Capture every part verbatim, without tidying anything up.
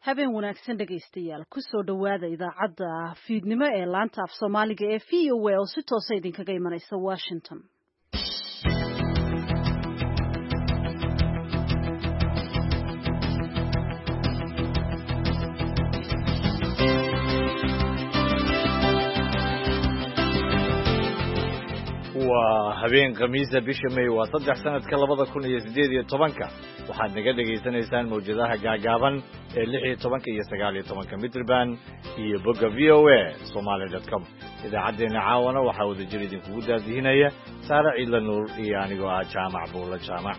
habeen wanaagsan dhegaystayaal ku soo dhowaada idaacadda fiidnimo ee laanta af Soomaaliga ee V O A oo si toos ah idinkaga imanaysa Washington. waa habeen khamiisa bisha May waa saddex sanadka labada kun iyo siddeed iyo tobanka waxaad naga dhageysanaysaan mawjadaha gaagaaban ee lix iyo tobanka iyo sagaal iyo tobanka mitrban iyo bogga v o a somali dot com idaacadeena caawana waxaa wada jir idinkugu daadihinaya Saara Ciidla Nuur iyo anigoo ah Jaamac Buulla Jaamac.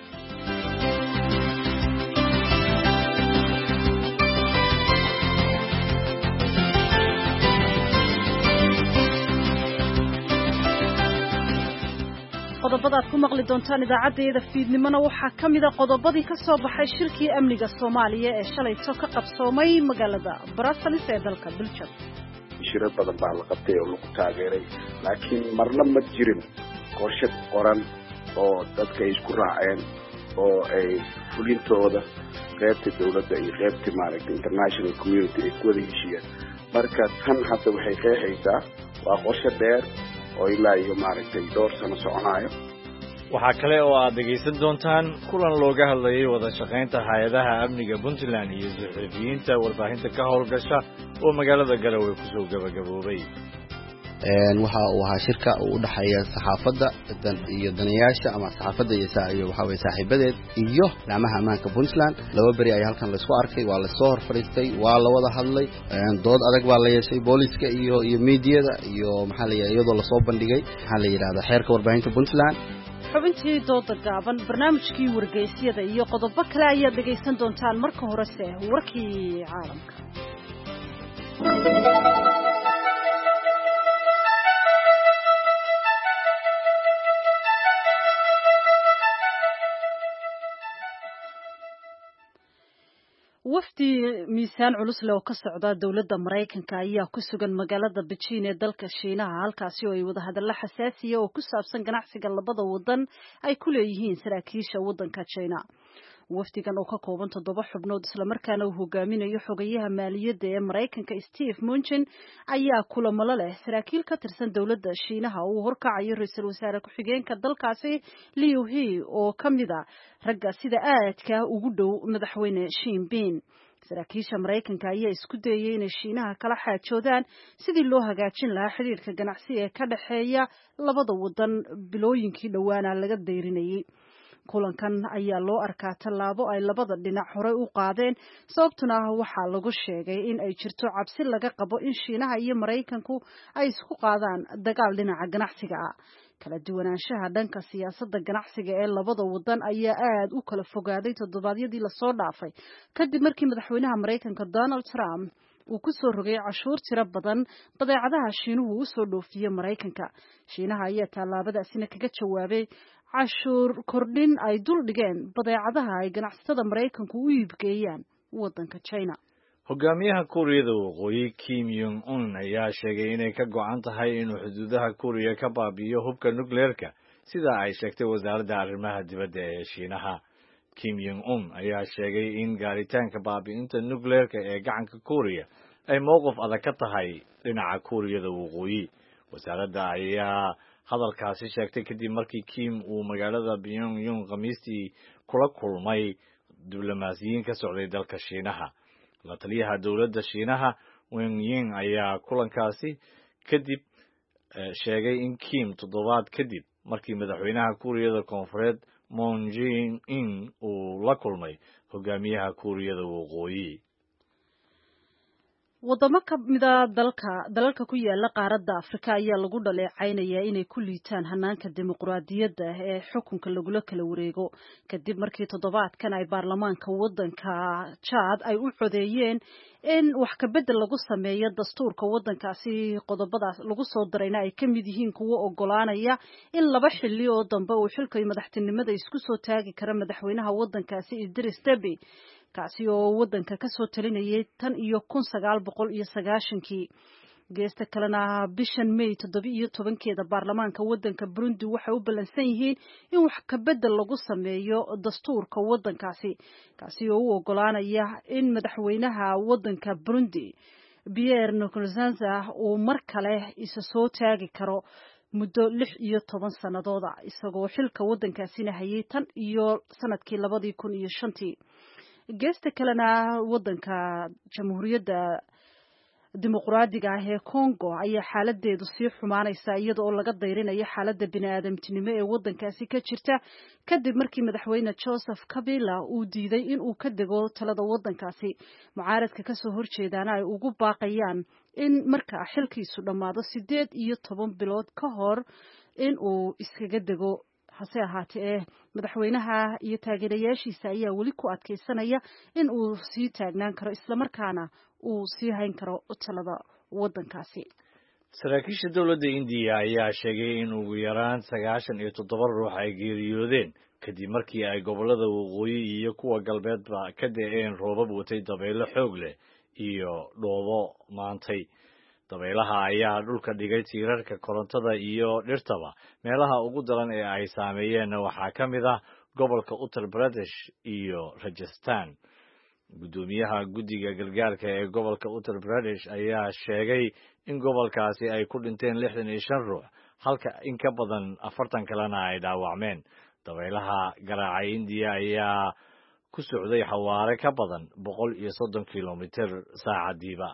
qodobada aad ku maqli doontaan idaacadeeda fiidnimona waxaa ka mid ah qodobadii ka soo baxay shirkii amniga Soomaaliya ee shalayto ka qabsoomay magaalada Brussels ee dalka Belgium. shirad badan baa la qabtay oo lagu taageeray laakiin marna ma jirin qorshe qoran oo dadka isku raaceen oo ay fulintooda qaybta dawladda iyo qaybta maaragtay international community ay ku wada heshiiyeen. marka tan hadda waxay qeexaysaa waa qorshe dheer oo ilaa iyo maaragtay dhowr sano soconayo. waxaa kale oo aad dhegaysan doontaan kulan looga hadlayay wada shaqaynta hay'adaha amniga Puntland iyo suxufiyiinta warbaahinta ka howlgasha oo magaalada Garowe ku soo gabagaboobay. een waxa uu ahaa shirka u dhaxeeya saxaafadda iyo danayaasha ama saxaafadda iyo saaciyo waxa way saaxiibadeed iyo laamaha ammaanka Puntland laba bari ay halkan la isku arkay waa la soo hor fariistay waa la wada hadlay een dood adag baa la yeeshay booliska iyo iyo meediyada iyo maxaa la yiraahdaa iyadoo la soo bandhigay maxaa la yiraahdaa xeerka warbaahinta Puntland. xubintii dooda gaaban barnaamijkii wargeysyada iyo qodobo kale ayaa dhageysan doontaan marka horese warkii caalamka. wafdi miisaan culus leh oo ka socda dawladda Mareykanka ayaa ku sugan magaalada Beijing ee dalka Shiinaha halkaasi oo ay wada hadallo xasaasiya oo ku saabsan ganacsiga labada wadan ay ku leeyihiin saraakiisha wadanka China. wafdigan oo ka kooban toddoba xubnood isla markaana uu hogaaminayo xogayaha maaliyadda ee Mareykanka Steve Mnuchin ayaa kulamo leh saraakiil ka tirsan dawladda Shiinaha oo horkacayo ra'iisul wasaare ku-xigeenka dalkaasi Liu He oo kamida ragga sida aadka ugu dhow madaxweyne Xi Jinping. saraakiisha Mareykanka ayaa isku dayay inay Shiinaha kala xaajoodaan sidii loo hagaajin lahaa xiriirka ganacsi ee ka dhaxeeya labada wadan bilooyinkii dhawaana laga dayrinayay. kulankan ayaa loo arkaa tallaabo ay labada dhinac hore u qaadeen sababtuna waxaa lagu sheegay in ay jirto cabsi laga qabo in Shiinaha iyo Mareykanku ay isku qaadaan dagaal dhinaca ganacsiga ah. kala duwanaanshaha dhanka siyaasadda ganacsiga ee labada wadan ayaa aad u kala fogaaday toddobaadyadii la soo dhaafay kadib markii madaxweynaha Mareykanka Donald Trump uu ku soo rogay cashuur tiro badan badeecadaha Shiinuhu u soo dhoofiyo Mareykanka. Shiinaha ayaa tallaabadaasina kaga jawaabay cashuur kordhin ay dul dhigeen badeecadaha ay ganacsatada Mareykanku u iibgeeyaan wadanka China. hogaamiyaha Kuuriyada Waqooyi Kim Jong Un ayaa sheegay inay ka go'an tahay inuu xuduudaha Kuuriya ka baabi'iyo hubka nukleerka sida ay sheegtay wasaaradda arrimaha dibadda ee Shiinaha. Kim Jong Un ayaa sheegay in gaaritaanka baabi'inta nukleerka ee gacanka Kuuriya ay mowqif adag ka tahay dhinaca Kuuriyada Waqooyi. wasaaradda ayaa hadalkaasi sheegtay kadib markii Kim uu magaalada Pyongyang Khamiistii kula kulmay diblomaasiyiin ka socday dalka Shiinaha. la taliyaha dawladda Shiinaha Wang Ying ayaa kulankaasi kadib sheegay in Kim toddobaad kadib markii madaxweynaha Kuuriyada Koonfureed Moon Jae-in uu la kulmay hogaamiyaha Kuuriyada Waqooyi. wadamo ka mida dalka dalalka ku yaala qaaradda Afrika ayaa lagu dhaleecaynayaa inay ku liitaan hanaanka dimuqraadiyadda ee xukunka lagula kala wareego kadib markii toddobaadkan ay baarlamaanka wadanka Chad ay u codeeyeen in wax ka bedel lagu sameeyo dastuurka wadankaasi. qodobadaas lagu soo darayna ay ka mid yihiin kuwa ogolaanaya in laba xilli oo dambe uu xilka madaxtinimada isku soo taagi kara madaxweynaha wadankaasi Idris Deby kaasi oo wadanka ka soo talinayay tan iyo kun sagaal boqol iyo sagaashankii. geesta kalena bishan May toddoba iyo tobankeeda baarlamaanka waddanka Burundi waxay u ballansan yihiin in wax ka bedel lagu sameeyo dastuurka waddankaasi kaasi oo u ogolaanaya in madaxweynaha waddanka Burundi Pierre Nkurunziza uu mar kale isa soo taagi karo muddo lix iyo toban sanadooda isagoo xilka waddankaasina hayay tan iyo sanadkii labadii kun iyo shantii geesta kalena waddanka jamhuuriyadda dimuqraadiga ah ee Congo ayaa xaaladeedu sii xumaanaysa iyada oo laga dayrinayo xaaladda bini'aadamtinimo ee waddankaasi ka jirta kadib markii madaxweyne Joseph Kabila uu diiday in uu ka dego talada waddankaasi mucaaradka ka soo horjeedana ay ugu baaqayaan in marka xilkiisu dhamaado sideed iyo toban bilood ka hor in uu iskaga dego hase ahaatee madaxweynaha iyo taageerayaashiisa ayaa weli ku adkeysanaya in uu sii taagnaan karo isla markaana uu sii hayn karo talada waddankaasi saraakiisha dowladda Indiya ayaa sheegay in ugu yaraan sagaashan iyo toddoba ruux ay geeriyoodeen kadib markii ay gobollada waqooyi iyo kuwa galbeedba ka da'een roobab watay dabaylo xoog leh iyo dhoobo maantay dabaylaha ayaa dhulka dhigay tiirarka korontada iyo dhirtaba meelaha ugu daran ee ay saameeyeenna waxaa ka mid ah gobolka Uttar Pradesh iyo Rajasthan gudoomiyaha guddiga gargaarka ee gobolka Uttar Pradesh ayaa sheegay in gobolkaasi ay ku dhinteen lixdan iyo shan ruux halka in ka badan afartan kalena ay dhaawacmeen dabaylaha garaacay Indiya ayaa ku socday xawaare ka badan boqol iyo soddon kiiloomitir saacadiiba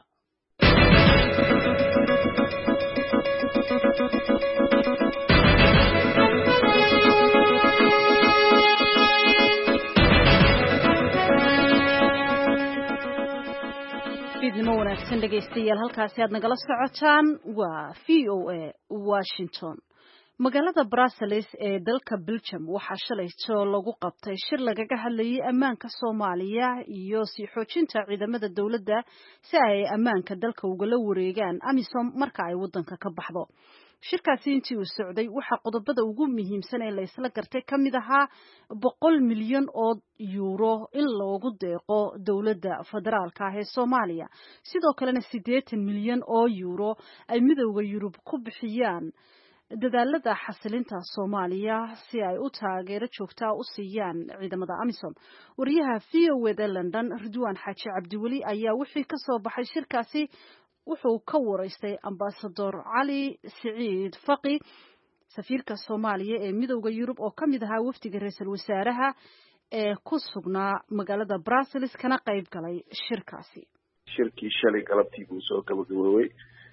fiidnimo wanaagsan dhegaystayaal halkaasi aad nagala socotaan waa V O A Washington magaalada Brussels ee dalka Belgium waxaa shalayto lagu qabtay shir lagaga hadlayay ammaanka Soomaaliya iyo sii xoojinta ciidamada dawladda si ay ammaanka dalka uga la wareegaan AMISOM marka ay waddanka ka baxdo shirkaasi intii uu socday waxa qodobada ugu muhiimsan ee la isla gartay kamid ahaa boqol milyan oo euro in loogu deeqo dawladda federaalka ah ee Soomaaliya sidoo kalena siddeetan milyan oo euro ay midowga Yurub ku bixiyaan dadaalada xasilinta Soomaaliya si ay u taageero joogto ah u siiyaan ciidamada AMISOM wariyaha V O A London Ridwaan Xaaji Cabdiwali ayaa wixii ka soo baxay shirkaasi wuxuu ka wareystay ambassador Cali Siciid Faqi safiirka Soomaaliya ee midowga Yurub oo kamid ahaa wafdiga ra'iisul wasaaraha ee ku sugnaa magaalada Brussels kana qayb galay shirkaasi shirkii shalay galabtii uu soo gabagaboobay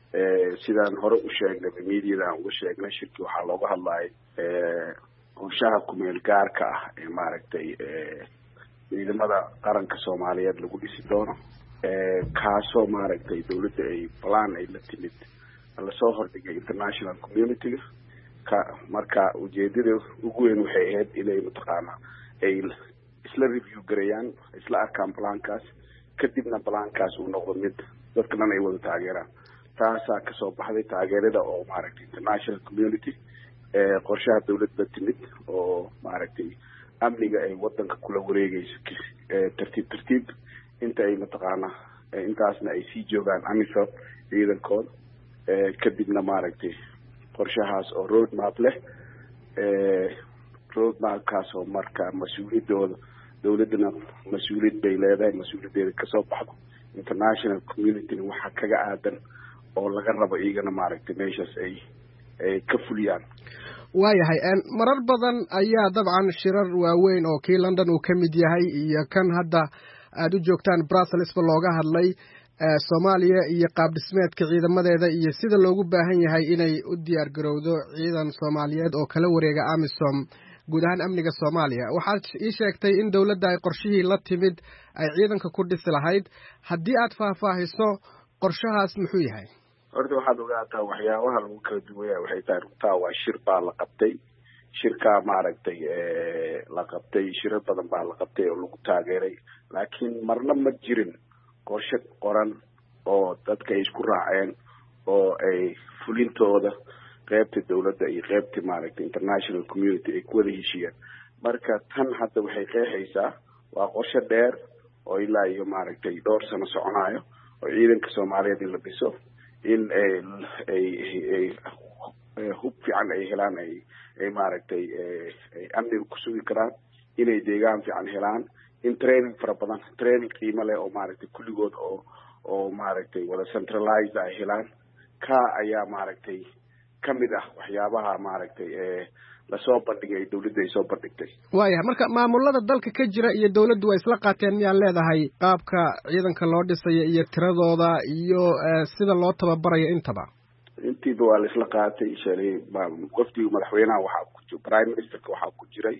ee sidaan hore u sheegnay meediada aan uga sheegnay shirkii waxaa looga hadlayay ee qorshaha kumeel gaarka ah ee maaragtay ee ciidamada qaranka Soomaaliyeed lagu dhisi doono ee kaasoo maaragtay dawladda ay plan ay la timid la soo hordhigay international community ka marka ujeedada ugu weyn waxay ahayd inay mataqaana ay isla review gareeyaan isla arkaan plankaas kadibna plankaas uu noqdo mid dadka dhan ay wada taageeraan taasaa ka soo baxday taageerada oo maaragtay international community ee qorshaha dawladda timid oo maaragtay amniga ay waddanka kula wareegayso ee tartiib tartiib inta ay mataqaana intaasna ay sii joogaan AMISOM ciidankooda ee kadibna maaragtay qorshahaas oo road map leh ee road mapkaas oo marka mas-uuliyadooda dawladana mas-uuliyad bay leedahay mas-uuliyadeeda kasoo baxdo international community waxaa kaga aadan oo laga rabo iyagana maaragtay meeshaas ay ay ka fuliyaan waayahay marar badan ayaa dabcan shirar waaweyn oo kii London uu ka mid yahay iyo kan hadda aad u joogtaan Brussels ba looga hadlay Soomaaliya iyo qaab dhismeedka ciidamadeeda iyo sida loogu baahan yahay inay u diyaar garowdo ciidan Soomaaliyeed oo kala wareega AMISOM guud ahaan amniga Soomaaliya waxaad ii sheegtay in dawladda ay qorshihii la timid ay ciidanka ku dhisi lahayd haddii aad faahfaahiso qorshahaas muxuu yahay horta waxaad ogaataa waxyaabaha lagu kala duwaya waxay tahay runtaa waa shir baa la qabtay shirkaa maaragtay ee la qabtay shirar badan baa la qabtay oo lagu taageeray laakiin marna ma jirin qorshe qoran oo dadka ay isku raaceen oo ay fulintooda qaybta dawladda iyo qaybta maaragtay international community ay ku wada heshiiyeen marka tan hadda waxay qeexaysaa waa qorshe dheer oo ilaa iyo maaragtay dhowr sano soconayo oo ciidanka Soomaaliyeed in la dhiso in ay hub fiican ay helaan ay ay maaragtay ay amniga ku sugi karaan inay deegaan fiican helaan in training fara badan training qiimo leh oo maaragtay kulligood oo oo maaragtay wada centralized ay helaan ka ayaa maaragtay kamid ah waxyaabaha maaragtay lasoo bandhigay dawladda ay soo bandhigtay. waayahay marka maamulada dalka ka jira iyo dawladdu way isla qaateen miyaad leedahay qaabka ciidanka loo dhisayo iyo tiradooda iyo sida loo tababarayo intaba? intiiba waa la isla qaatay shalay wafdiga madaxweynaha waxaa ku jira prime ministerka waxaa ku jiray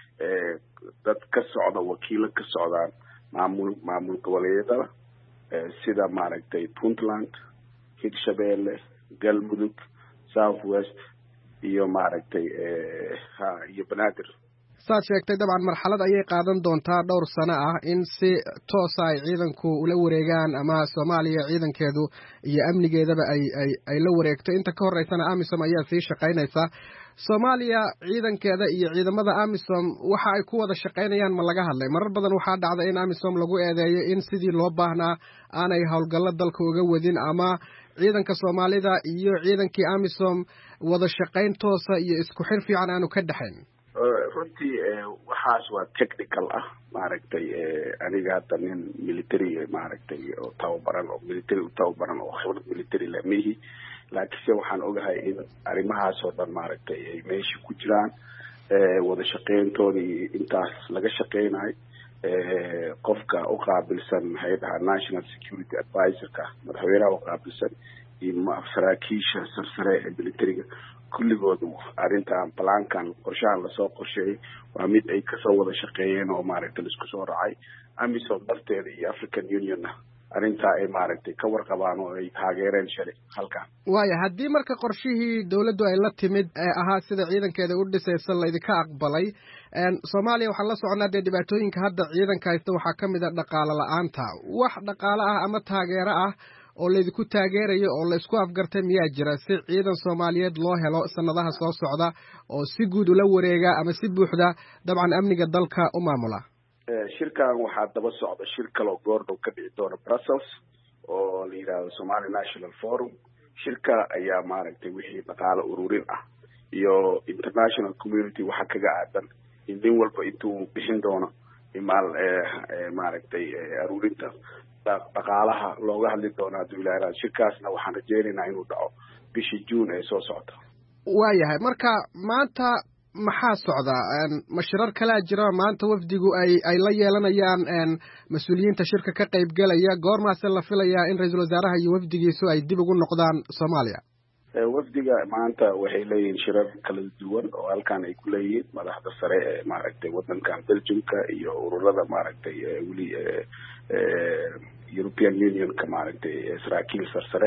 dad ka socda wakiilo ka socdaan maamul maamul goboleedyada sida maaragtay Puntland, Hirshabelle, Galmudug, South West iyo maaragtay ha iyo Banaadir. saad sheegtay dabcan marxalad ayay qaadan doontaa dhowr sano ah in si toos ah ay ciidanku ula wareegaan ama Soomaaliya ciidankeedu iyo amnigeedaba ay ay ay la wareegto. inta ka horeysana AMISOM ayaa sii shaqaynaysa. Soomaaliya ciidankeeda iyo ciidamada AMISOM waxa ay ku wada shaqaynayaan ma laga hadlay? marar badan waxaa dhacday in AMISOM lagu eedeeyo in sidii loo baahnaa aanay howlgallo dalka uga wadin ama ciidanka Soomaalida iyo ciidankii AMISOM wada shaqayn toosa iyo isku xir fiican aanu ka dhaxayn. runtii waxaas waa technical ah maaragtay aniga hadda nin military maaragtay oo tababaran oo military u tababaran oo khibrad military leh mihi laakiinse waxaan ogahay in arrimahaas oo dhan maaragtay ay meesha ku jiraan wada shaqayntoodii intaas laga shaqaynayo qofka u qaabilsan maxay dhahaa national security advisorka madaxweynaha u qaabilsan iyo saraakiisha sarsare ee militariga kulligood arrintan plankan qorshahan lasoo qorsheeyay waa mid ay kasoo wada shaqeeyeen oo maaragtay laisku soo raacay AMISOM darteeda iyo African Unionna arrintaa ay maaragtay ka warqabaan oo ay taageereen shalay halkan. waaya haddii marka qorshihii dawladdu ay la timid ee ahaa sida ciidankeeda u dhisaysa laydinka aqbalay Soomaaliya waxaan la soconaa dee dhibaatooyinka hadda ciidanka haysta waxaa ka mid a dhaqaale la-aanta. wax dhaqaale ah ama taageero ah oo laydinku taageerayo oo la isku afgartay miyaa jira si ciidan Soomaaliyeed loo helo sanadaha soo socda oo si guud ula wareega ama si buuxda dabcan amniga dalka u maamula? shirkan waxaa daba socda shir kale oo goordhow ka dhici doona Brussels oo la yidhaahdo Somali National Forum. shirka ayaa maaragtay wixii dhaqaale ururin ah iyo international community waxa kaga aadan in nin walba intuu bixin doono imaal maaragtay aruurinta dhaqaalaha looga hadli doonaa dawladda. shirkaasna waxaan rajeynaynaa inuu dhaco bishii June ee soo socota. waayahay marka maanta maxaa socda mashirar kala jira maanta wafdigu ay ay la yeelanayaan mas'uuliyiinta shirka ka qayb galaya goormaas la filayaa in ra'iisul wasaaraha iyo wafdigiisu ay dib ugu noqdaan Soomaaliya? wafdiga maanta waxay leeyihiin shirar kala duwan oo halkan ay ku leeyihiin madaxda sare ee maaragtay wadankan Belgiumka iyo ururada maaragtay wali European Unionka maaragtay saraakiil sarsare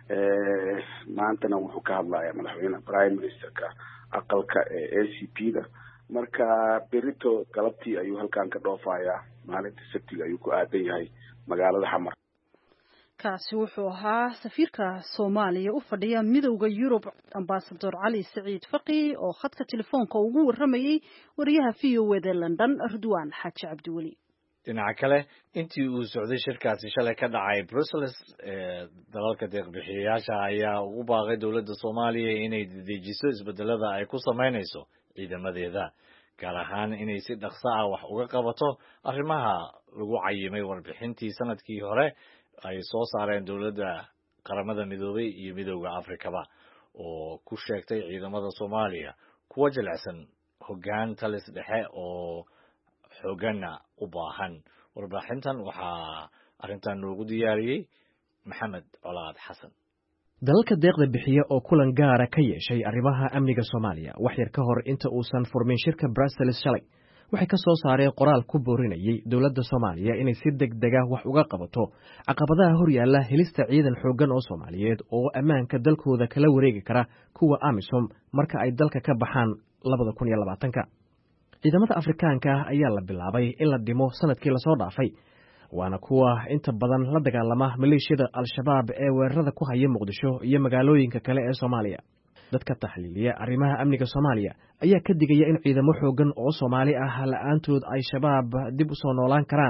maantana wuxuu ka hadlayaa madaxweynaha prime ministerka aqalka ee A C P da marka berito galabtii ayuu halkan ka dhoofayaa maalinta Sabtida ayuu ku aadan yahay magaalada Xamar. kaasi wuxuu ahaa safiirka Soomaaliya u fadhiya midowga Yurub ambassador Cali Saciid Faqi oo khadka telefoonka ugu waramayay wariyaha V O A London Ridwaan Xaaji Cabdiwali. dhinaca kale intii uu socday shirkaasi shalay ka dhacay Brussels dalalka deeq-bixiyayaasha ayaa ugu baaqay dawladda Soomaaliya inay dedejiso isbedelada ay ku sameynayso ciidamadeeda gaar ahaan inay si dhaqso ah wax uga qabato arrimaha lagu cayimay warbixintii sanadkii hore ay soo saareen dawladda qaramada midoobay iyo midowga Afrikaba oo ku sheegtay ciidamada Soomaaliya kuwa jilicsan hoggaan talis dhexe oo xoogana u baahan. warbixintan waxaa arrintan noogu diyaariyey Maxamed Colaad Xasan. dalalka deeqda bixiya oo kulan gaara ka yeeshay arrimaha amniga Soomaaliya wax yar ka hor inta uusan furmin shirka Brussels shalay waxay ka soo saareen qoraal ku boorinayay dawladda Soomaaliya inay si degdeg ah wax uga qabato caqabadaha hor yaalla helista ciidan xooggan oo Soomaaliyeed oo ammaanka dalkooda kala wareegi kara kuwa AMISOM marka ay dalka ka baxaan labada kun iyo labaatanka. ciidamada Afrikaanka ah ayaa la bilaabay in la dhimo sanadkii la soo dhaafay waana kuwa inta badan la dagaalama maleeshiyada Al-Shabaab ee weerarada ku haya Muqdisho iyo magaalooyinka kale ee Soomaaliya. dadka taxliiliya arrimaha amniga Soomaaliya ayaa ka digaya in ciidamo xooggan oo Soomaali ah la'aantood ay shabaab dib u soo noolaan karaan.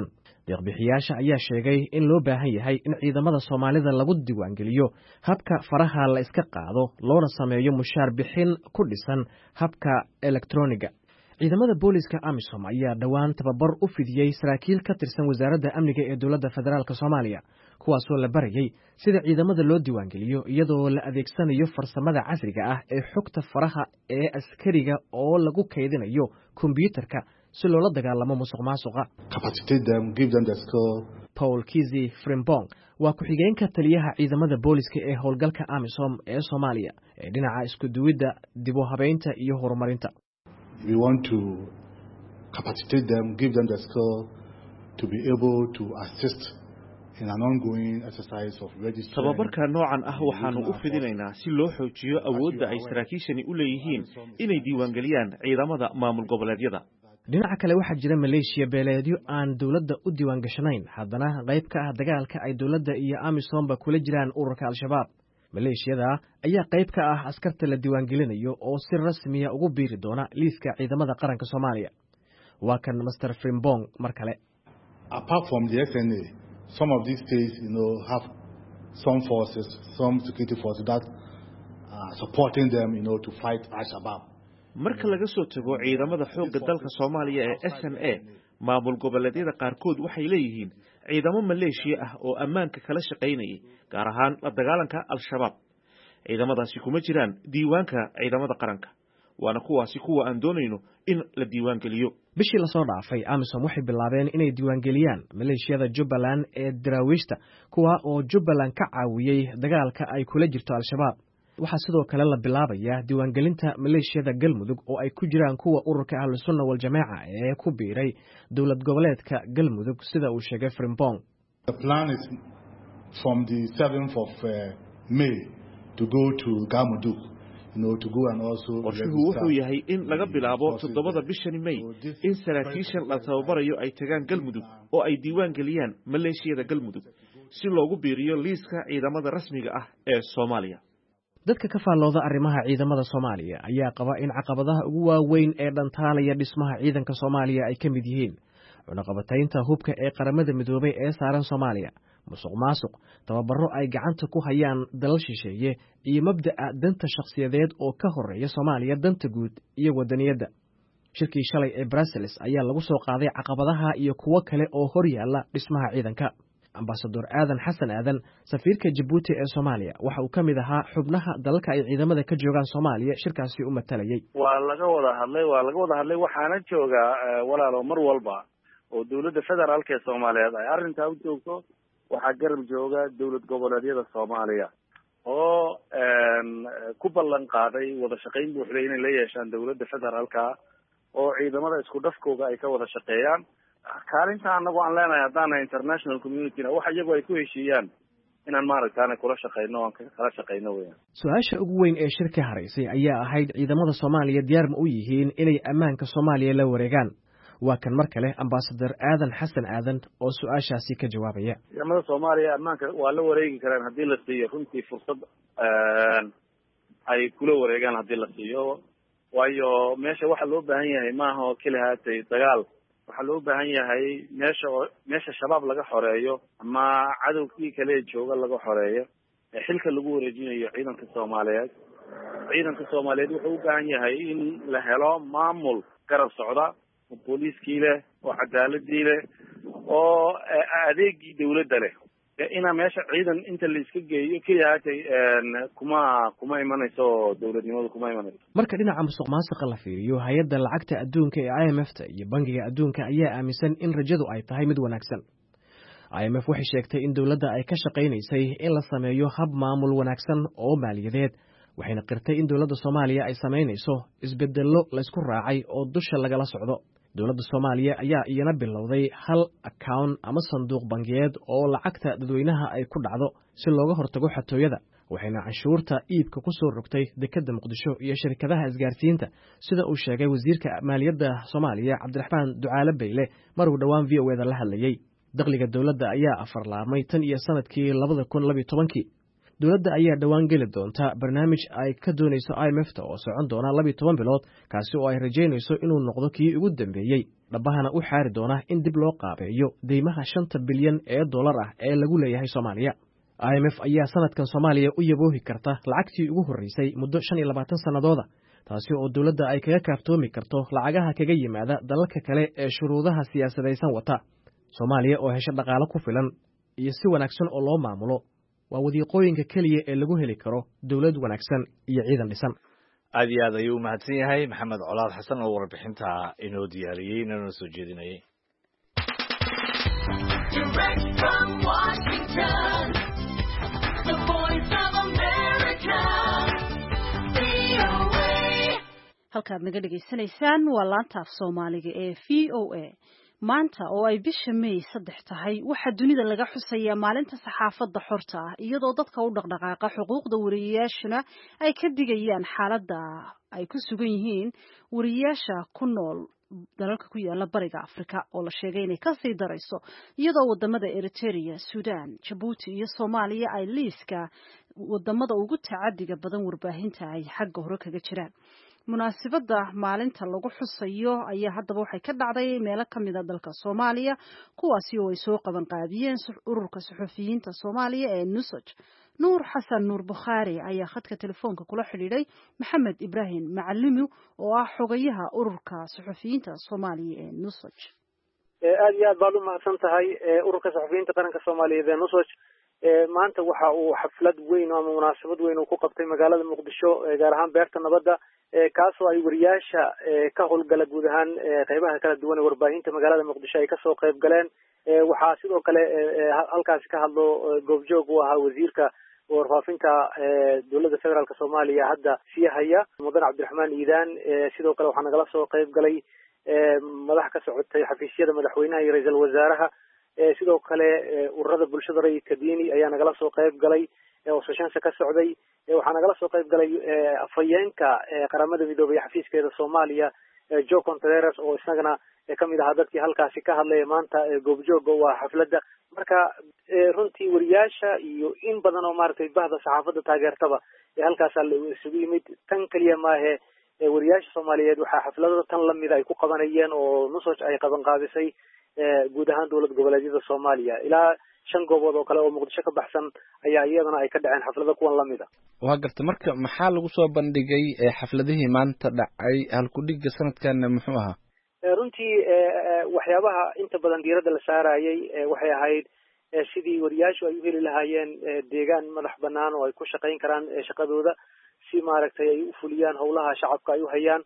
deeqbixiyaasha ayaa sheegay in loo baahan yahay in ciidamada soomaalida lagu diiwaangeliyo habka faraha la iska qaado loona sameeyo mushaar bixin ku dhisan habka elektroniga. ciidamada booliska amisom ayaa dhowaan tababar u fidiyey saraakiil ka tirsan wasaaradda amniga ee dowladda federaalk soomaaliya kuwaasoo la barayay sida ciidamada loo diiwaangeliyo iyadoo la adeegsanayo farsamada casriga ah ee xogta faraha ee askariga oo lagu kaydinayo kombiyuutarka si loola dagaalamo musuq maasuqa. Paul Kizi Frimpong waa ku-xigeenka taliyaha ciidamada booliska ee howlgalka amisom ee soomaaliya ee dhinaca isku duwidda dib u habeynta iyo horumarinta. We want to capacitate them, give them the skill to be able to assist in an ongoing exercise of registration. Tababarka noocan ah waxaanu u fidinaynaa si loo xoojiyo awoodda ay saraakiishani u leeyihiin inay diiwaangeliyaan ciidamada maamul goboleedyada. dhinaca kale waxaa jira maleeshiya beeleedyo aan dowladda u diiwaangashanayn haddana qayb ka ah dagaalka ay dowladda iyo amisomba kula jiraan ururka al-shabaab. maleeshiyada ayaa qayb ka ah askarta la diiwaangelinayo oo si rasmiya ugu biiri doona liiska ciidamada qaranka Soomaaliya. waa kan Master Frimpong mar kale. Apart from the S N A, some of these states, you know, have some forces, some security forces that are supporting them, you know, to fight Al-Shabaab. marka laga soo tago ciidamada xoogga dalka Soomaaliya ee S N A, maamul goboleedyada qaarkood waxay leeyihiin ciidamo maleeshiya ah oo ammaanka kala shaqaynayay gaar ahaan la dagaalanka al-shabaab. ciidamadaasi kuma jiraan diiwaanka ciidamada qaranka waana kuwaasi kuwa aan doonayno in la diiwaangeliyo. bishii la soo dhaafay amisom waxay bilaabeen inay diiwaangeliyaan maleeshiyada Jubbaland ee daraawiishta kuwa oo Jubbaland ka caawiyay dagaalka ay kula jirto al-shabaab. waxaa sidoo kale la bilaabayaa diiwaangelinta maleeshiyada Galmudug oo ay ku jiraan kuwa ururka Ahlusunna wal Jamaaca ee ku biiray dowlad goboleedka Galmudug sida uu sheegay Frimpong. The plan is from the seventh of uh, May to go to Galmudug, you know, to go and also qorshuhu wuxuu yahay in laga bilaabo toddobada bishani May in saraakiisha la tababarayo ay tagaan Galmudug oo ay diiwaangeliyaan maleeshiyada Galmudug si loogu biiriyo liiska ciidamada rasmiga ah ee Soomaaliya. dadka ka faallooda arrimaha ciidamada Soomaaliya ayaa qaba in caqabadaha ugu waaweyn ee dhantaalaya dhismaha ciidanka Soomaaliya ay ka mid yihiin cunaqabataynta hubka ee qaramada midoobay ee saaran Soomaaliya, musuq maasuq, tababaro ay gacanta ku hayaan dalal shisheeye iyo mabda'a danta shakhsiyadeed oo ka horeeya Soomaaliya danta guud iyo wadaniyadda. shirkii shalay ee Brussels ayaa lagu soo qaaday caqabadaha iyo kuwo kale oo hor yaalla dhismaha ciidanka. Ambassador Aadan Xasan Aadan safiirka Djibouti ee Soomaaliya waxa uu kamid ahaa xubnaha dalalka ay ciidamada ka joogaan Soomaaliya shirkaasi u matalayay. waa laga wada hadlay waa laga wada hadlay waxaana jooga walaalo mar walba oo dawladda federaalka ee Soomaaliyeed ay arinta u joogto waxa garab jooga dawlad goboleedyada Soomaaliya oo ku ballan qaaday wada shaqayn buuxda inay la yeeshaan dawladda federaalka oo ciidamada isku dhafkooda ay ka wada shaqeeyaan. kaalinta anagu aan leenahay haddana international community-na waxa iyagu ay ku heshiiyaan inaan maaragtaana kula shaqeyno aan kala shaqeyno weeyaan. su-aasha ugu weyn ee shirka haraysay ayaa ahayd ciidamada Soomaaliya diyaar ma u yihiin inay ammaanka Soomaaliya la wareegaan. waa kan mar kale Ambassador Aadan Xasan Aadan oo su-aashaasi ka jawaabaya. ciidamada Soomaaliya ammaanka waa la wareegi karaan haddii la siiyo runtii fursad ay kula wareegaan haddii la siiyo, waayo meesha waxa loo baahan yahay maaha oo keli haatay dagaal. waxaa loo baahan yahay meesha meesha shabaab laga xoreeyo ama cadowgii kale jooga laga xoreeyo ee xilka lagu wareejinayo ciidanka Soomaaliyeed. ciidanka Soomaaliyeed wuxuu u baahan yahay in la helo maamul garab socda oo booliiskii leh oo cadaaladii leh oo adeegii dawladda leh. ina meesha ciidan inta la iska geeyo kaliyaatay kuma kuma imanayso dawladnimadu kuma imanayso. marka dhinaca musuq maasuqa la fiiriyo hay'adda lacagta adduunka ee I M F-ta iyo bangiga adduunka ayaa aaminsan in rajadu ay tahay mid wanaagsan. I M F waxay sheegtay in dawladda ay ka shaqaynaysay in la sameeyo hab maamul wanaagsan oo maaliyadeed, waxayna qirtay in dawladda Soomaaliya ay sameynayso isbedello la isku raacay oo dusha lagala socdo. dawladda Soomaaliya ayaa iyana bilowday hal account ama sanduuq bangiyeed oo lacagta dadweynaha ay ku dhacdo si looga hortago xatooyada, waxayna canshuurta iibka ku soo rogtay dekedda Muqdisho iyo shirkadaha isgaarsiinta sida uu sheegay wasiirka maaliyadda Soomaaliya Cabdiraxmaan Ducaale Bayle mar uu dhawaan V O A da la hadlayay. dakhliga dawladda ayaa afar laabmay tan iyo sanadkii labada kun iyo laba iyo toban. dowladda ayaa dhowaan geli doonta barnaamij ay ka doonayso I M F ta oo socon doona labiyo toban bilood kaasi oo ay rajaynayso inuu noqdo kii ugu dambeeyey dhabahana u xaari doona in dib loo qaabeeyo deymaha shanta bilyan ee dollar ah ee lagu leeyahay Soomaaliya. I M F ayaa sanadkan Soomaaliya u yaboohi karta lacagtii ugu horreysay muddo shan iyo labaatan sanadooda taasi oo dowladda ay kaga kaaftoomi karto lacagaha kaga yimaada dalalka kale ee shuruudaha siyaasadaysan wata. Soomaaliya oo hesha dhaqaale ku filan iyo si wanaagsan oo loo maamulo waa wadiiqooyinka kaliya ee lagu heli karo dowlad wanaagsan iyo ciidan dhisan. aad iyo aad ayuu u mahadsan yahay maxamed colaad xasan oo warbixinta inoo diyaariyey inoo soo jeedinayay. halkaad naga dhegaysanaysaan waa laanta af Soomaaliga ee V O A. maanta oo ay bisha May saddex tahay waxaa dunida laga xusayaa maalinta saxaafadda xorta ah iyadoo dadka u dhaqdhaqaaqa xuquuqda wariyayaashuna ay ka digayaan xaaladda ay ku sugan yihiin wariyayaasha ku nool dalalka ku yaala bariga Afrika oo la sheegay inay ka sii darayso iyadoo wadamada Eritrea, Sudan, Djibouti iyo Soomaaliya ay liiska wadamada ugu tacadiga badan warbaahinta ay xagga hore kaga jiraan. munaasabada maalinta lagu xusayo ayaa haddaba waxay ka dhacday meelo ka mid ah dalka Soomaaliya kuwaasi oo ay soo qaban qaabiyeen ururka suxufiyiinta Soomaaliya ee Nusaj. Nuur Xasan Nuur Bukhaari ayaa khadka telefoonka kula xidhiidhay Maxamed Ibrahim Macalimi oo ah xogayaha ururka suxufiyiinta Soomaaliya ee Nusaj. aad iyo aad baad u mahadsan tahay ururka suxufiyiinta qaranka Soomaaliya ee Nusaj. maanta waxa uu xaflad weyn ama munaasabad weyn uu ku qabtay magaalada Muqdisho gaar ahaan beerta nabadda kaasoo ay wariyaasha ka howlgala guud ahaan qaybaha kala duwan ee warbaahinta magaalada Muqdisho ay kasoo qayb galeen. waxaa sidoo kale halkaasi ka hadlo goobjoog u ahaa wasiirka warfaafinta dowladda federaalka Soomaaliya hadda sii haya Mudan Cabdiraxmaan Iidaan. sidoo kale waxaa nagala soo qayb galay madax ka socotay xafiisyada madaxweynaha iyo ra'iisul wasaaraha. sidoo kale ururada bulshada rayidka diini ayaa nagala soo qayb galay oo seshanka ka socday. waxaa nagala soo qayb galay afhayeenka qaramada midoobay xafiiskeeda Soomaaliya Joe Contreras oo isagana kamid ahaa dadkii halkaasi ka hadlay maanta goobjooga waa xafladda. marka runtii wariyaasha iyo in badan oo maaragtay bahda saxaafadda taageertaba ee halkaas la isugu yimid. tan kaliya maahe wariyaasha Soomaaliyeed waxaa xafladada tan lamid ay ku qabanayeen oo Nusaj ay qaban qaadisay guud ahaan dowlad goboleedyada Soomaaliya ilaa shan goobood oo kale oo Muqdisho ka baxsan ayaa iyadana ay ka dhaceen xaflado kuwan lamid ah. waa garta marka maxaa lagu soo bandhigay xafladihii maanta dhacay halku dhiga sanadkan muxuu ahaa? runtii waxyaabaha inta badan diiradda la saarayay waxay ahayd sidii wariyaashu ay u heli lahaayeen deegaan madax banaan oo ay ku shaqayn karaan shaqadooda si maaragtay ay u fuliyaan howlaha shacabka ay u hayaan.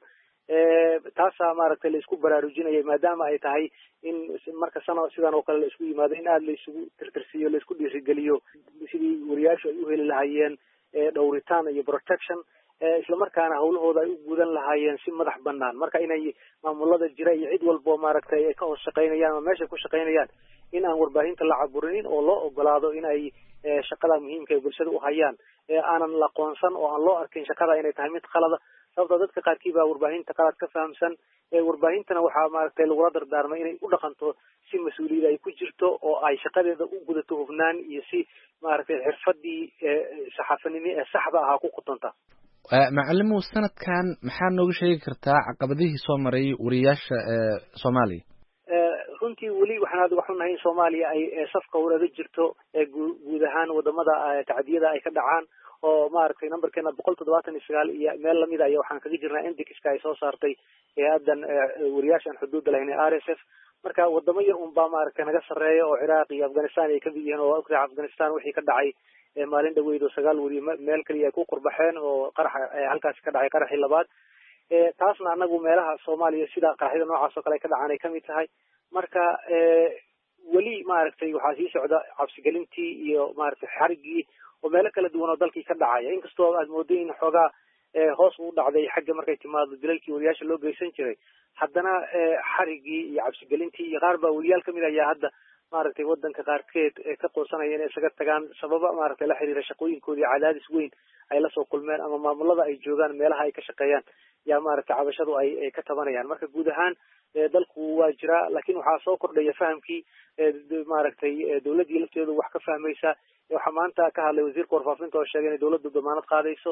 taasaa maaragtay la isku baraarujinayay maadaama ay tahay in marka sana sidan oo kale la isku yimaado in aada la isugu tirtirsiiyo la isku dhiirigeliyo sidii wariyaashu ay u heli lahaayeen dhowritaan iyo protection isla markaana howlahooda ay u gudan lahaayeen si madax banaan. marka inay maamulada jira iyo cid walbo maaragtay ay ka hoos shaqaynayaan ama meesha ku shaqaynayaan in aan warbaahinta la caburinin oo loo ogolaado in ay shaqada muhiimka ee bulshada u hayaan aanan la qoonsan oo aan loo arkin shaqada inay tahay mid qalada. sababtoo dadka qaarkii baa warbaahinta qalad ka fahamsan. warbaahintana waxaa maaragtay lagula dardaarmay inay u dhaqanto si mas-uuliyad ay ku jirto oo ay shaqadeeda u gudato hufnaan iyo si maaragtay xirfadii saxaafanimo ee saxda ahaa ku qutanta. macalimow sanadkan maxaa nooga sheegi kartaa caqabadihii soo maray wariyaasha Soomaaliya? runtii weli waxaan aad waxu nahay in Soomaaliya ay safka waraga jirto guud ahaan wadamada tacdiyada ay ka dhacaan oo maaragtay numberkeena boqol toddobaatan iyo sagaal iyo meel lamid ah waxaan kaga jirnaa indexka ay soo saartay hay'adan wariyaashan xuduudda lahayn R S F. marka wadamo yar un baa maaragtay naga sareeya oo Ciraaq iyo Afghanistan ay ka mid yihiin oo ogtahay Afghanistan wixii ka dhacay maalin dhaweyd oo sagaal wariye meel kaliya ay ku qurbaxeen oo qarax halkaas ka dhacay qaraxii labaad. taasna anagu meelaha Soomaaliya sida qaraxyada noocaas oo kale ka dhacaan ay ka mid tahay. marka weli maaragtay waxaa sii socda cabsigelintii iyo maaragtay xarigii oo meelo kala duwan oo dalkii ka dhacaya inkastoo aad mooday in xoogaa hoos u dhacday xagga markay timaado dilalkii wariyaasha loo geysan jiray haddana xarigii iyo cabsigelintii iyo qaar baa wariyaal kamid ayaa hadda maaragtay wadanka qaarkeed ka qoonsanaya inay isaga tagaan sababa maaragtay la xiriira shaqooyinkoodii cadaadis weyn ay lasoo kulmeen ama maamulada ay joogaan meelaha ay ka shaqeeyaan yaa maaragtay cabashadu ay ka tabanayaan. marka guud ahaan dalku waa jiraa laakiin waxaa soo kordhaya fahamkii maaragtay dowladdii lafteedu wax ka fahmaysa waxaa maanta ka hadlay wasiirka warfaafinta oo sheegay inay dawladdu damaanad qaadayso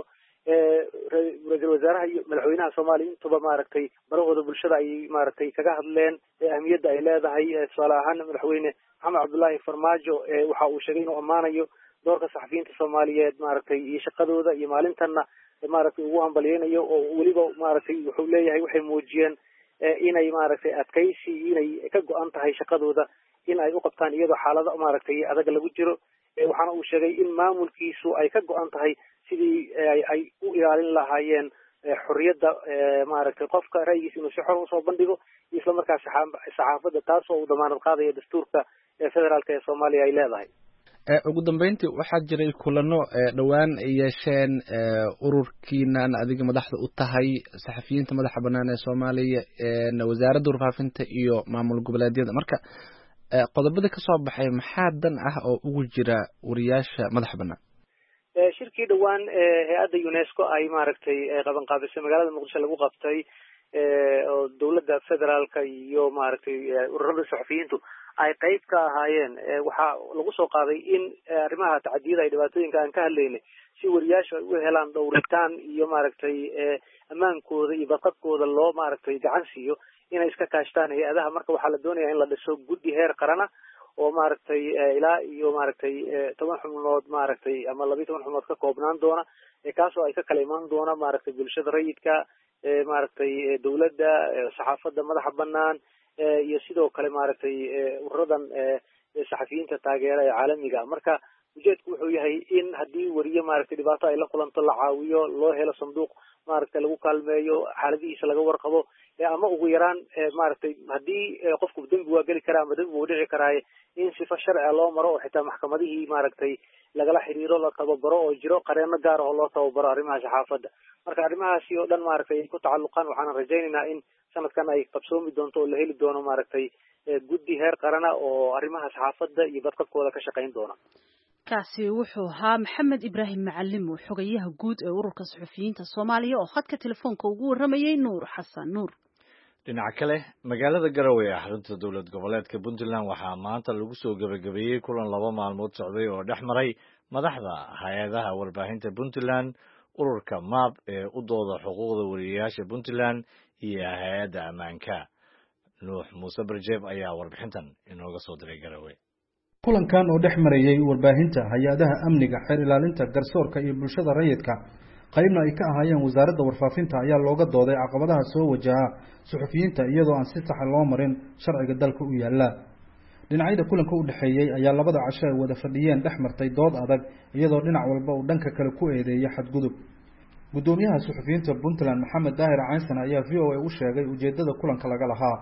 ra-iisul wasaaraha iyo madaxweynaha soomaaliya intuba maaragtay barahooda bulshada ay maaragtay kaga hadleen ahmiyadda ay leedahay tusaale ahaan madaxweyne maxamed cabdullaahi farmaajo waxa uu sheegay inuu ammaanayo doorka saxafiyiinta soomaaliyeed maaragtay iyo shaqadooda iyo maalintanna maaragtay ugu hambalyeynayo oo weliba maaragtay wuxuu leeyahay waxay muujiyeen inay maaragtay adkaysi inay ka go-an tahay shaqadooda in ay u qabtaan iyadoo xaalado maaragtay adag lagu jiro waxaana uu sheegay in maamulkiisu ay ka go-an tahay sidii ay u ilaalin lahaayeen xorriyadda maaragtay qofka ra'yigiisa inuu si xor usoo bandhigo iyo isla markaas saxaafadda taas oo uu damaanad qaadaya dastuurka federaalka ee soomaaliya ay leedahay ugu dambeyntii waxaa jiray kulano dhowaan ay yeesheen ururkiinan adiga madaxda u tahay saxafiyiinta madaxa banaan ee soomaaliya wasaaradda warfaafinta iyo maamul goboleedyada marka qodobada kasoo baxay maxaa dan ah oo ugu jira wariyaasha madaxa banaan shirkii dhowaan hay-adda unesco ay maaragtay qabanqaabisay magaalada muqdisho lagu qabtay oo dawladda federaalka iyo maaragtay ururada saxafiyiintu ay qayb ka ahaayeen waxaa lagu soo qaaday in arrimaha tacadiyada ay dhibaatooyinka aan ka hadlaynay si wariyaashu ay u helaan dhowritaan iyo maaragtay ammaankooda iyo badqabkooda loo maaragtay gacan siiyo inay iska kaashtaan hay-adaha marka waxaa la doonaya in la dhiso guddi heer qarana oo maaragtay ilaa iyo maaragtay toban xubnood maaragtay ama labiyi toban xubnood ka koobnaan doona kaasoo ay ka kala imaan doona maaragtay bulshada rayidka maaragtay dawladda saxaafadda madaxa banaan iyo sidoo kale maaragtay ururadan saxafiyiinta taageera ee caalamiga marka ujeedku wuxuu yahay in haddii wariye maaragtay dhibaato ay la kulanto la caawiyo loo helo sanduuq maaragtay lagu kaalmeeyo xaaladihiisa laga warqabo ama ugu yaraan maaragtay haddii qofku dembi waa geli karaa ama dembi wuu dhici karaaye in sifa sharciga loo maro oo xitaa maxkamadihii maaragtay lagala xiriiro la tababaro oo jiro qareeno gaar ah oo loo tababaro arrimaha saxaafadda marka arrimahaasi oo dhan maaragtay ay ku tacalluqaan waxaana rajaynaynaa in sanadkan ay qabsoomi doonto oo la heli doono maaragtay guddi heer qarana oo arrimaha saxaafadda iyo badqabkooda ka shaqayn doona kaasi wuxuu ahaa maxamed ibraahim macalimo xogayaha guud ee ururka saxufiyiinta soomaaliya oo khadka telefoonka ugu warramayay nuur xasan nuur dhinaca kale magaalada garowe ee xarunta dowlad goboleedka puntland waxaa maanta lagu soo gebagabeeyey kulan laba maalmood socday oo dhex maray madaxda hay-adaha warbaahinta puntland ururka maab ee u dooda xuquuqda wariyayaasha puntland iyo hay-adda ammaanka nuux muuse barjeeb ayaa warbixintan inooga soo diray garowe kulankan oo dhex marayay warbaahinta hay-adaha amniga xeer ilaalinta garsoorka iyo bulshada rayidka qaybna ay ka ahaayeen wasaaradda warfaafinta ayaa looga dooday caqabadaha soo wajaha suxufiyiinta iyadoo aan si saxa loo marin sharciga dalka u yaala dhinacyada kulanka u dhexeeyey ayaa labada casho ay wada fadhiyeen dhex martay dood adag iyadoo dhinac walba uu dhanka kale ku eedeeya xadgudub gudoomiyaha suxufiyiinta puntland maxamed daahir caynsan ayaa v o a u sheegay ujeedada kulanka laga lahaa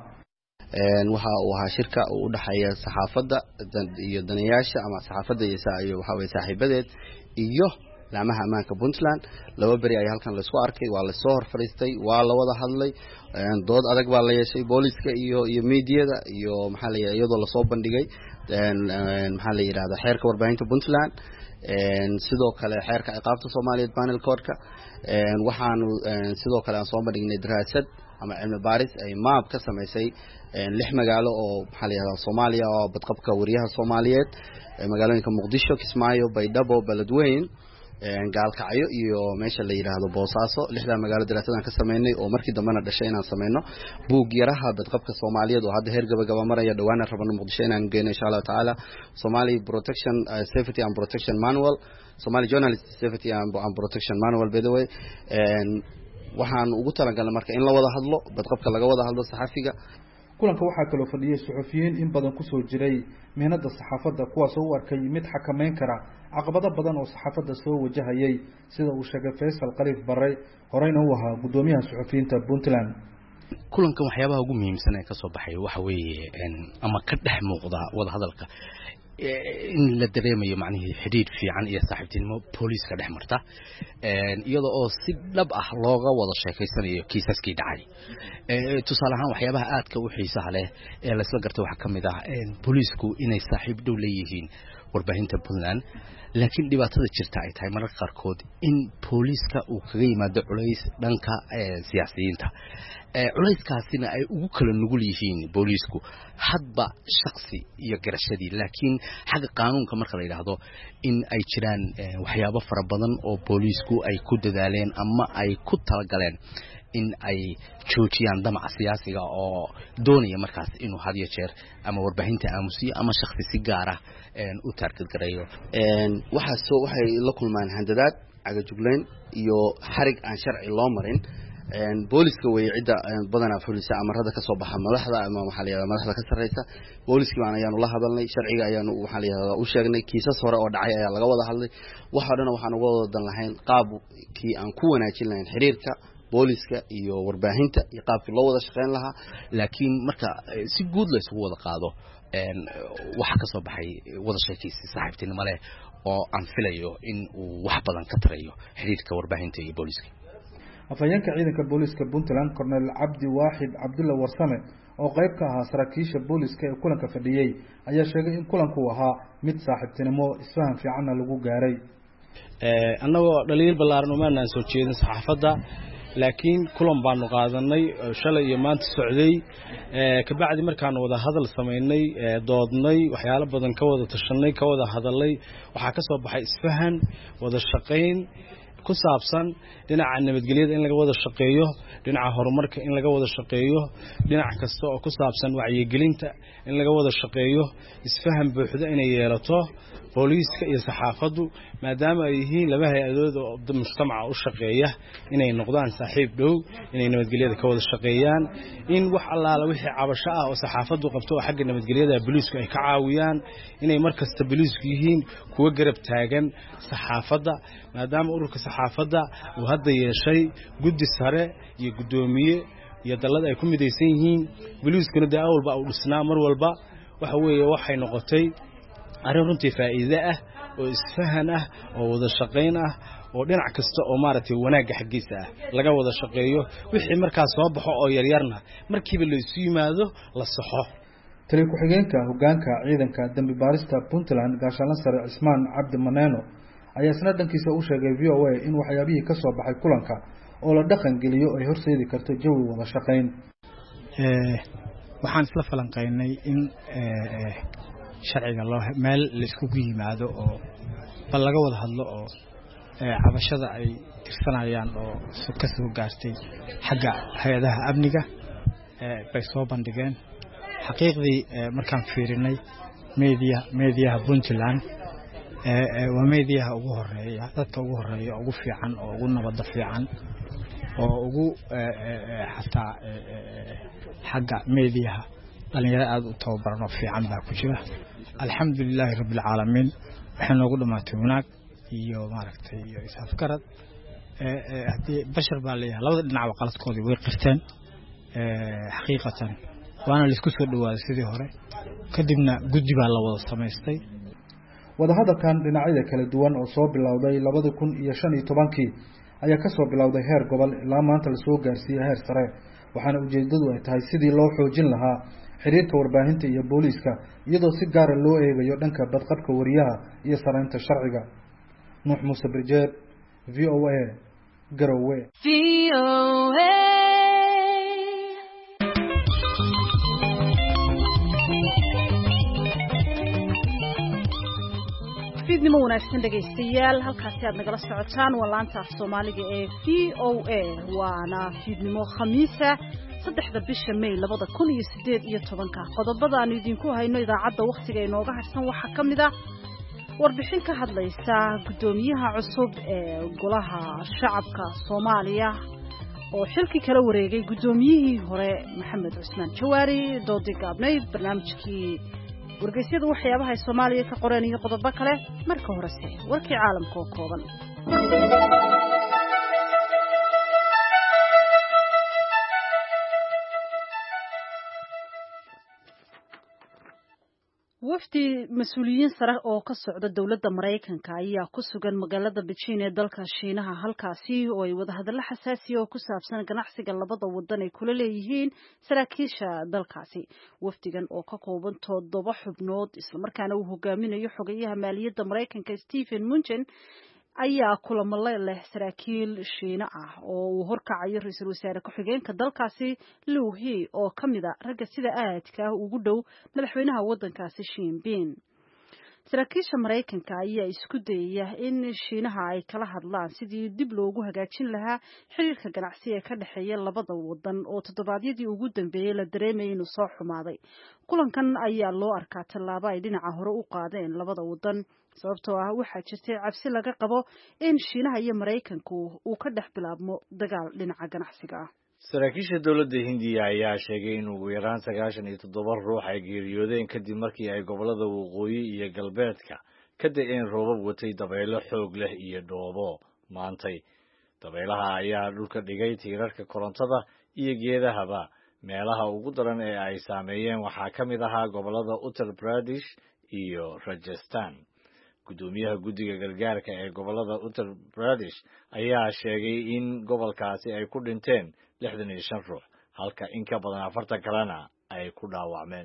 waxa uu ahaa shirka uu u dhaxeeya saxaafadda iyo danayaasha ama saxaafadda iyo waxa weye saaxiibadeed iyo laamaha ammaanka puntland laba beri ayaa halkan laisku arkay waa lasoo hor fadhiistay waa la wada hadlay dood adag baa la yeeshay booliska iyo iyo miidiyada iyo maxaa la iyadoo lasoo bandhigay maxaa la yidhahda xeerka warbaahinta puntland sidoo kale xeerka ciqaabta soomaaliyeed panel codka waxaanu sidoo kale aan soo bandhignay daraasad ama cilmi baaris ay maab ka samaysay lix magaalo oo maxaa la yihahda soomaaliya oo badqabka wariyaha soomaaliyeed magaalooyinka muqdisho kismaayo baydhabo beledweyn gaalkacyo iyo meesha la yidhaahdo boosaaso lixdaa magaalo daraasadaan ka sameynay oo markii dambena dhashay inaan sameyno buug yaraha badqabka soomaaliyeed oo hadda heer gabagaba maraya dhawaana rabano muqdisho inaan geyno insha allahu tacaala somali protection uh, safety and protection manual somali journalist safety and, and protection manual by the way waxaan ugu talagalnay marka in la wada hadlo badqabka laga wada hadlo saxafiga kulanka waxaa kaloo fadhiyay suxufiyiin in badan kusoo jiray mihnada saxaafadda kuwaasoo u arkay mid xakameyn kara caqabado badan oo saxaafadda soo wajahayay sida uu sheegay faysal qaliif bare horeyna u ahaa gudoomiyaha suxufiyiinta puntland kulankan waxyaabaha ugu muhiimsan ee kasoo baxay waxa weeye ama ka dhex muuqda wada hadalka in la dareemayo macnihii xidhiidh fiican iyo saaxiibtinimo booliiska dhex marta iyada oo si dhab ah looga wada sheekaysanayo kiisaskii dhacay tusaale ahaan waxyaabaha aadka u xiisaha leh ee laysla gartay waxaa ka mid ah booliisku inay saaxiib dhow leeyihiin warbaahinta Puntland laakiin dhibaatada jirta ay tahay mararka qaarkood in booliska uu kaga yimaado culays dhanka siyaasiyiinta culayskaasina ay ugu kala nugul yihiin boolisku hadba shakhsi iyo garashadii laakiin xagga qaanuunka marka la yiraahdo in ay jiraan waxyaabo fara badan oo boolisku ay ku dadaaleen ama ay ku talagaleen in ay joojiyaan damaca siyaasiga oo doonaya markaas inuu had iyo jeer ama warbaahinta aamusiyo ama shakhsi si gaar ah u target gareeyo waxa soo waxay la kulmaan handadaad cagajugleyn iyo xarig aan sharci loo marin booliska way cida badanaa fulisa amarada ka soo baxa madaxda ama waxa la yiraahdaa madaxda ka sareysa booliska baan ayaanu la hadalnay sharciga ayaanu waxa la yiraahdaa u sheegnay kiisas hore oo dhacay ayaa laga wada hadlay waxa dhan waxaan uga wada dan lahayn qaabkii aan ku wanaajin lahayn xiriirka booliska iyo warbaahinta iyo qaabkii loo wada shaqeyn lahaa laakiin marka si guud la isugu wada qaado een waxa ka soo baxay wada sheekaysi saaxiibtinimo leh oo aan filayo in uu wax badan ka tarayo xiriirka warbaahinta iyo booliska afayeenka ciidanka booliska Puntland Colonel Cabdi Waahid Cabdulla Warsame oo qayb ka ahaa saraakiisha booliska ee kulanka fadhiyay ayaa sheegay in kulanku ahaa mid saaxiibtinimo isfahan fiican lagu gaaray ee annagoo dhaliil ballaaran uma aanan soo jeedin saxaafadda laakiin kulan baanu qaadanay shalay iyo maanta socday ee ka bacdi markaan wada hadal sameynay doodnay waxyaalo badan ka wada tashanay ka wada hadalay waxa ka soo baxay isfahan wada shaqeyn ku saabsan dhinaca nabadgelyada in laga wada shaqeeyo dhinaca horumarka in laga wada shaqeeyo dhinac kasta oo ku saabsan wacyigelinta in laga wada shaqeeyo isfahan buuxda inay yeelato booliska iyo saxaafadu maadaama ay yihiin laba hay'adood oo mujtamaca u shaqeeya inay noqdaan saaxiib dhow inay nabadgelyada ka wada shaqeeyaan in wax allaala wixii cabasho ah oo saxaafadu qabto oo xagga nabadgelyada booliska ay ka caawiyaan inay markasta booliska yihiin kuwa garab taagan saxaafada maadaama ururka saxaafada uu hadda yeeshay guddi sare iyo gudoomiye iyo dalad ay ku midaysan yihiin booliskuna daa walba uu dhisnaa mar walba waxa weeye waxay noqotay arrin runtii faa'iido ah oo isfahan ah oo wada shaqeyn ah oo dhinac kasta oo maaragtay wanaag xaqiisa ah laga wada shaqeeyo wixii markaas soo baxo oo yar yarna markiiba la isu yimaado la saxo tali ku xigeenka hoggaanka ciidanka dambi baarista Puntland gaashaan sare Ismaan Cabdi Maneeno ayaa isna dhankiisa u sheegay V O A in waxyaabihii ka soo baxay kulanka oo la dhaqan geliyo ay horseedi karto jawi wada shaqeyn ee waxaan isla falanqeynay in ee sharciga loo meel la isku yimaado oo bal laga wada hadlo oo ee cabashada ay tirsanayaan oo ka soo gaartay xagga hay'adaha amniga ee bay soo bandhigeen xaqiiqdii markaan fiirinay media media Puntland ee waa media ugu horeeya dadka ugu horeeya ugu fiican oo ugu nabad fiican oo ugu xataa xagga media dhalinyaro aad u tababaran oo fiican baa ku jira alxamdulilaahi rabbil caalamiin waxaan ugu dhamaatay wanaag iyo maaragtay iyo isafgarad ee hadii bashar baa leeyahay labada dhinac qaladkoodii way qirteen ee xaqiiqatan waana la isku soo dhawaaday sidii hore kadibna guddi baa la wada sameystay wada hadalkan dhinacyada kala duwan oo soo bilowday laba kun iyo shan iyo toban ayaa ka soo bilowday heer gobol ilaa maanta la soo gaarsiiyay heer sare waxaana ujeedadu ay tahay sidii loo xoojin lahaa xiriirka warbaahinta iyo booliska iyadoo si gaar ah loo eegayo dhanka badqabka wariyaha iyo sareynta sharciga nuux muuse birjeed V O A Garowe V O A fiidnimo wanaagsan dhagaystayaal halkaasi aad nagala socotaan waa laanta Soomaaliga ee V O A waana fiidnimo khamiisa saddexda bisha May laba kun iyo siddeed iyo toban qodobada aan idinku hayno idaacadda waqtiga inooga harsan waxa kamid ah warbixin ka hadlaysa gudoomiyaha cusub ee golaha shacabka Soomaaliya oo xilkii kala wareegay gudoomiyihii hore Maxamed Cusmaan Jawaari doodi gaabnay barnaamijkii wargeysyada waxyaabaha Soomaaliya ka qoreen iyo qodobo kale marka horese warkii caalamka oo kooban wafdi mas-uuliyiin sare oo ka socda dowladda Mareykanka ayaa ku sugan magaalada Beijing ee dalka Shiinaha halkaasi oo ay wada hadallo xasaasi ah oo ku saabsan ganacsiga labada wadan ay kula leeyihiin saraakiisha dalkaasi. Wafdigan oo ka kooban toddoba xubnood isla markaana uu hogaaminayo xogayaha maaliyadda Mareykanka Stephen Mnuchin ayaa kulamo leh saraakiil Shiina ah oo uu horkacayo ra'iisul wasaare ku-xigeenka dalkaasi Liu He oo kamid ah ragga sida aadka ugu dhow madaxweynaha wadankaasi Xi Jinping. Saraakiisha Mareykanka ayaa isku dayaya in Shiinaha ay kala hadlaan sidii dib loogu hagaajin lahaa xiriirka ganacsi ee ka dhaxeeya labada wadan oo toddobaadyadii ugu dambeeyay la dareemayay inuu soo xumaaday. Kulankan ayaa loo arkaa tallaabo ay dhinaca hore u qaadeen labada wadan sababtoo ah waxaa jirtay cabsi laga qabo in Shiinaha iyo Mareykanku uu ka dhex bilaabmo dagaal dhinaca ganacsiga ah. saraakiisha dowladda Hindiya ayaa sheegay in ugu yaraan sagaashan iyo toddoba ruux ay geeriyoodeen kadib markii ay gobolada waqooyi iyo galbeedka ka da'een roobab watay dabaylo xoog leh iyo dhoobo maantay. Dabaylaha ayaa dhulka dhigay tiirarka korontada iyo geedahaba. Meelaha ugu daran ee ay saameeyeen waxaa ka mid ahaa gobolada Uttar Pradesh iyo Rajasthan. Gudoomiyaha guddiga gargaarka ee gobolada Uttar Pradesh ayaa sheegay in gobolkaasi ay ku dhinteen lixdan iyo shan ruux halka in ka badan afartan kalena ay ku dhaawacmeen.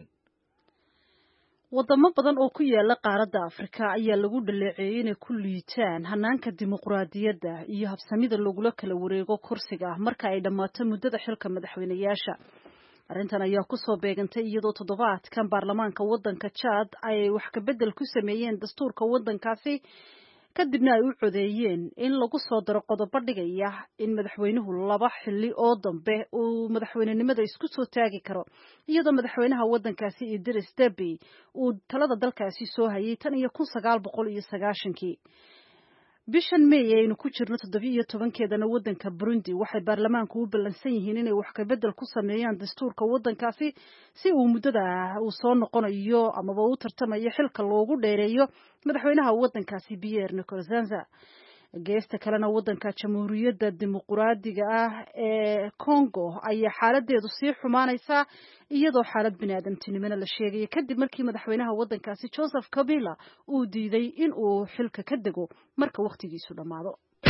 wadamo badan oo ku yaala qaaradda Afrika ayaa lagu dhaleeceeyay inay ku liitaan hanaanka dimuqraadiyadda iyo habsamida lagula kala wareego kursiga marka ay dhamaato muddada xilka madaxweynayaasha. Arrintan ayaa ku soo beegantay iyadoo toddobaadkan baarlamaanka wadanka Chad ay wax ka bedel ku sameeyeen dastuurka wadankaasi kadibna ay u codeeyeen in lagu soo daro qodobo dhigaya in madaxweynuhu laba xilli oo dambe uu madaxweynenimada isku soo taagi karo iyadoo madaxweynaha wadankaasi Idris Deby uu talada dalkaasi soo hayay tan iyo kun sagaal boqol iyo sagaashankii. bishan May aynu ku jirno toddoba iyo tobankeedana wadanka Burundi waxay baarlamaanku u ballansan yihiin inay wax ka bedel ku sameeyaan dastuurka wadankaasi si uu muddada uu soo noqonayo ama uu tartamayo xilka loogu dheereeyo madaxweynaha wadankaasi Pierre Nkurunziza. geesta kalena wadanka Jamhuuriyadda Dimuqraadiga ah ee Congo ayaa xaaladeedu sii xumaanaysa iyadoo xaalad bini'aadamtinimada la sheegay kadib markii madaxweynaha wadankaasi Joseph Kabila uu diiday in uu xilka ka dego marka waqtigiisu dhamaado.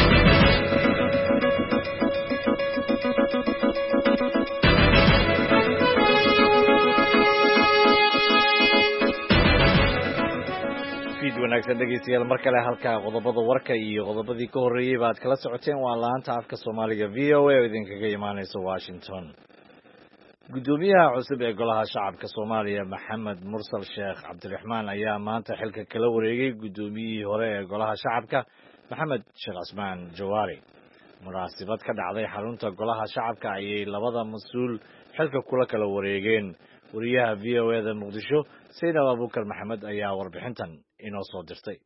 wanaagsan dhegeystayaal mar kale halka qodobada warka iyo qodobadii ka horeeyay baad kala socoteen waa laanta afka Soomaaliga V O A oo idinkaga imaanaysa Washington. Gudoomiyaha cusub ee golaha shacabka Soomaaliya Maxamed Mursal Sheekh Cabdiraxmaan ayaa maanta xilka kala wareegay gudoomiyihii hore ee golaha shacabka Maxamed Sheekh Cusmaan Jawaari. munaasabad ka dhacday xarunta golaha shacabka ayay labada mas'uul xilka kula kala wareegeen. wariyaha V O A da Muqdisho Saynab Abuukar Maxamed ayaa warbixintan inoo soo dirtay.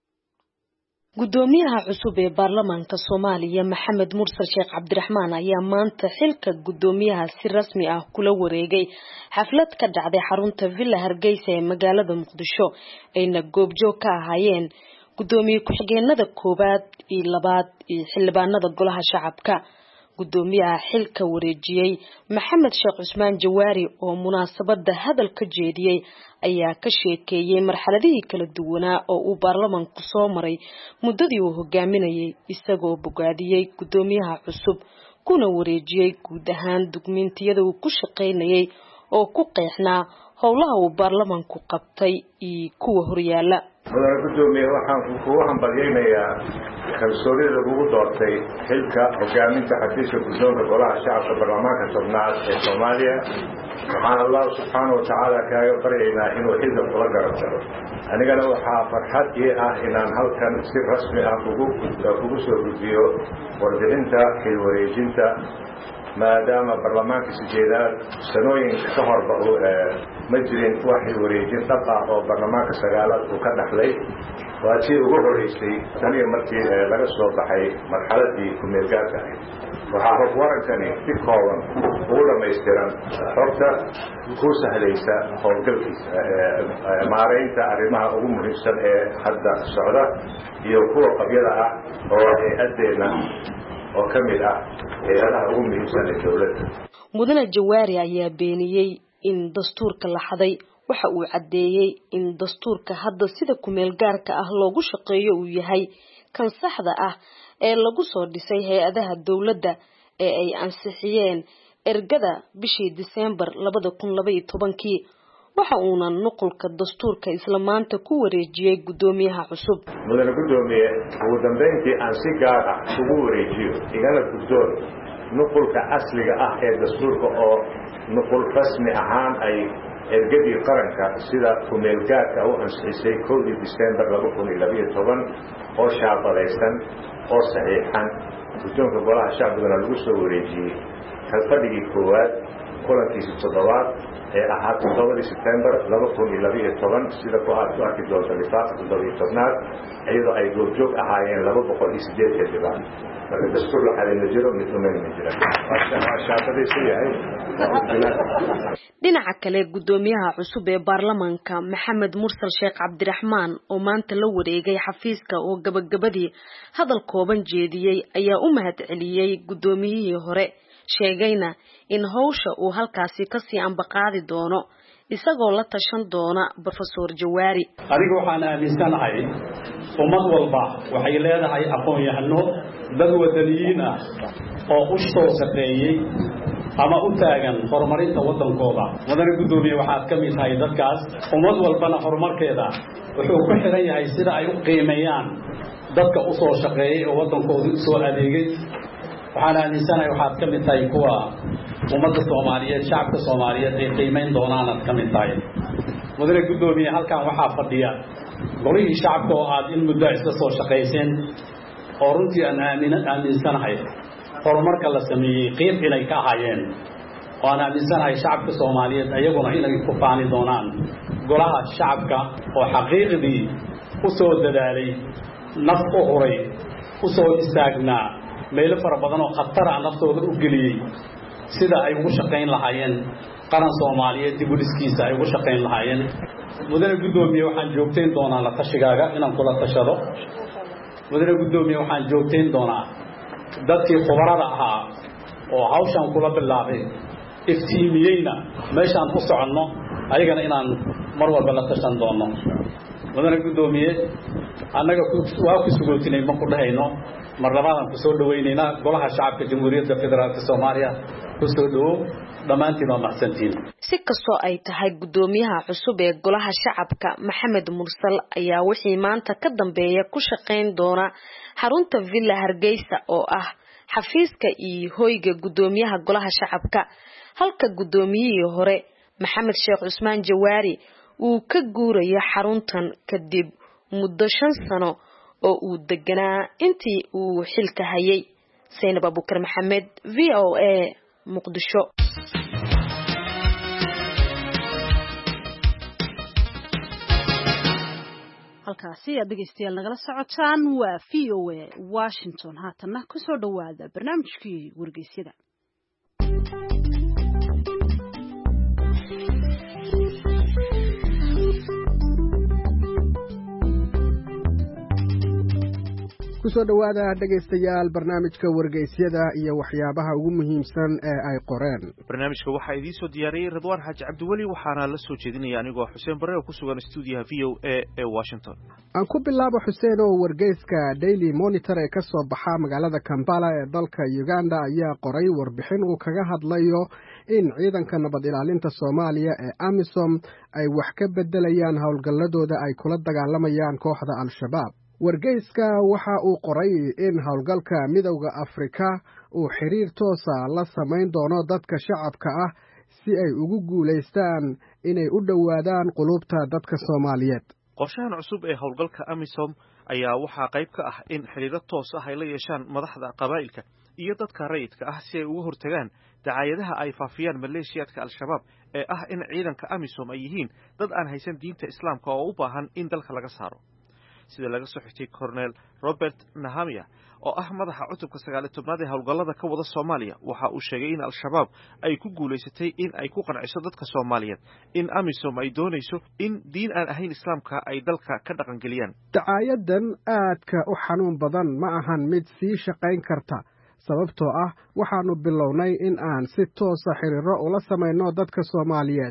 gudoomiyaha cusub ee baarlamaanka Soomaaliya Maxamed Mursal Sheekh Cabdiraxmaan ayaa maanta xilka gudoomiyaha si rasmi ah kula wareegay xaflad ka dhacday xarunta Villa Hargeysa ee magaalada Muqdisho ayna goobjoog ka ahaayeen gudoomiye ku-xigeenada koobaad iyo labaad iyo xildhibaanada golaha shacabka. gudoomiyaha xilka wareejiyay Maxamed Sheekh Cusmaan Jawaari oo munaasabada hadal ka jeediyay ayaa ka sheekeeyay marxaladihii kala duwanaa oo uu baarlamaanku soo maray muddadii uu hogaaminayay isagoo bogaadiyay gudoomiyaha cusub kuna wareejiyay guud ahaan dukumeentiyada uu ku shaqeynayay oo ku qeexnaa howlaha uu baarlamaanku qabtay iyo kuwa horyaala. madaxweyne gudoomiye waxaan kugu hambalyaynayaa kalsoonida lagu doortay xilka hogaaminta xafiiska guddoonka golaha shacabka baarlamaanka tobnaad ee Soomaaliya. waxaan Allah subxaanahu wa tacaala kaaga baryaynaa inuu xilka kula garab galo. anigana waxaa farxad ii ah inaan halkan si rasmi ah kugu kugu soo gudbiyo warbixinta xil wareejinta maadaama baarlamaanka sideedaad sanooyin ka horba ma jirin wax xil wareejin dhab ah oo baarlamaanka sagaalaad uu ka dhaxlay. waa tii ugu horeysay taniyo markii laga soo baxay marxaladii ku-meel gaarka ahayd. waxaa hog warankani si kooban ugu dhamaystiran xogta ku sahlaysa howlgalkiisa maaraynta arrimaha ugu muhiimsan ee hadda socda iyo kuwa qabyada ah oo hay-adeena oo ka mid ah hay'adaha ugu muhiimsan ee dowladda. mudane Jawaari ayaa beeniyay in dastuurka la xaday waxa uu caddeeyey in dastuurka hadda sida kumeel gaarka ah loogu shaqeeyo uu yahay kan saxda ah ee lagu soo dhisay hay-adaha dowladda ee ay ansixiyeen ergada bishii December labada kun laba iyo tobankii. waxa uuna nuqulka dastuurka isla maanta ku wareejiyay gudoomiyaha cusub. mudane gudoomiye ugu dambeyntii aan si gaar ah ugu wareejiyo igana guddoon nuqulka asliga ah ee dastuurka oo nuqul rasmi ahaan ay ergadii qaranka sida kumeel gaarka u ansixisay kowdii December laba kun laba iyo toban oo shaabadaysan oo saxiixan guddoonka golaha shacbiga lagu soo wareejiyay kalfadhigii koowaad kulankiisa toddobaad ee ahaa toddobadii September laba kun laba iyo toban sida ku aad ku arki doonto lifaaq toddoba iyo tobnaad iyadoo ay goobjoog ahaayeen laba boqol iyo siddeed xildhibaan. marka dastuur la xalin jiro mid ma jira shaabadaysan yahay. dhinaca kale gudoomiyaha cusub ee baarlamaanka Maxamed Mursal Sheekh Cabdiraxmaan oo maanta la wareegay xafiiska oo gabagabadii hadal kooban jeediyay ayaa u mahadceliyay gudoomiyihii hore sheegayna in hawsha uu halkaasi ka sii ambaqaadi doono isagoo la tashan doona Professor Jawaari. adiga waxaan aaminsanahay ummad walba waxay leedahay aqoon-yahano dad wadaniyiin ah oo u soo shaqeeyay ama u taagan horumarinta wadankooda. mudane gudoomiye waxaad ka mid tahay dadkaas. ummad walbana horumarkeeda wuxuu ku xiran yahay sida ay u qiimeeyaan dadka u soo shaqeeyay oo wadankooda u soo adeegay. waxaan aaminsanahay waxaad ka mid tahay kuwa ummadda Soomaaliyeed shacabka Soomaaliyeed ay qiimeyn doonaan ka mid tahay. mudane gudoomiye halkan waxaa fadhiya golihii shacabka oo aad in muddo isla soo shaqayseen oo runtii aan aaminsanahay horumarka la sameeyey qiib inay ka ahaayeen. waan aaminsanahay shacabka Soomaaliyeed ayaguna inay ku faani doonaan golaha shacabka oo xaqiiqdii u soo dadaalay naf u horay u soo istaagnaa meelo fara badan oo khatar ah naftooda u geliyay sida ay ugu shaqayn lahaayeen qaran Soomaaliyeed dib u dhiskiisa ay ugu shaqayn lahaayeen. mudane gudoomiye waxaan joogteyn doonaa la tashigaaga inaan kula tashado. mudane gudoomiye waxaan joogteyn doonaa dadkii khubarada ahaa oo hawshan kula bilaabay iftiimiyeyna meeshaan ku soconno ayagana inaan mar walba la tashan doono. mudane gudoomiye annaga waa ku sugootinay ma ku dhahayno mar labaadaan ku soo dhawaynaynaa golaha shacabka jamhuuriyadda federaalka Soomaaliya ku soo dhawow dhammaantiin waa mahadsantiin. si kastoo ay tahay gudoomiyaha cusub ee golaha shacabka Maxamed Mursal ayaa wixii maanta ka dambeeya ku shaqayn doona xarunta Villa Hargeysa oo ah xafiiska iyo hoyga gudoomiyaha golaha shacabka halka gudoomiyihii hore Maxamed Sheekh Cusmaan Jawaari uu ka guurayo xaruntan kadib muddo shan sano oo uu deganaa intii uu xilka hayay. Zainab Abukar Maxamed, V O A, Muqdisho. halkaasi aad dhegeystayaal nagala socotaan waa V O A Washington. haatana ku soo dhawaada barnaamijkii wargeysyada. kusoo dhawaada dhegaystayaal barnaamijka wargeysyada iyo waxyaabaha ugu muhiimsan ee ay qoreen. barnaamijka waxaa idiin soo diyaariyey Ridwaan Xaaji Cabdiweli waxaana la soo jeedinaya anigoo Xuseen Barre oo ku sugan stuudiyaha V O A ee Washington. aan ku bilaabo Xuseen oo wargeyska Daily Monitor ee ka soo baxa magaalada Kampala ee dalka Uganda ayaa qoray warbixin uu kaga hadlayo in ciidanka nabad ilaalinta Soomaaliya ee AMISOM ay wax ka bedelayaan howlgalladooda ay kula dagaalamayaan kooxda Al-Shabaab. wargeyska waxa uu qoray in howlgalka midowda Afrika uu xiriir toosa la samayn doono dadka shacabka ah si ay ugu guuleystaan inay u dhowaadaan qulubta dadka Soomaaliyeed. qorshahan cusub ee howlgalka AMISOM ayaa waxaa qayb ka ah in xiriir toos ah ay la yeeshaan madaxda qabaa'ilka iyo dadka rayidka ah si ay uga hortagaan dacaayadaha ay faafiyaan maleeshiyadka Al-Shabaab ee ah in ciidanka AMISOM ay yihiin dad aan haysan diinta Islaamka oo u baahan in dalka laga saaro. sida laga soo xigtay Colonel Robert Nahamia oo ah madaxa cutubka sagaal iyo tobnaad ee howlgallada ka wada Soomaaliya waxa uu sheegay in Al-Shabaab ay ku guuleysatay in ay ku qanciso dadka Soomaaliyeed in AMISOM ay doonayso in diin aan ahayn Islaamka ay dalka ka dhaqan geliyaan. dacaayadan aadka u xanuun badan ma ahan mid sii shaqayn karta sababtoo ah waxaanu bilownay in aan si toos ah xiriiro ula samayno dadka Soomaaliyeed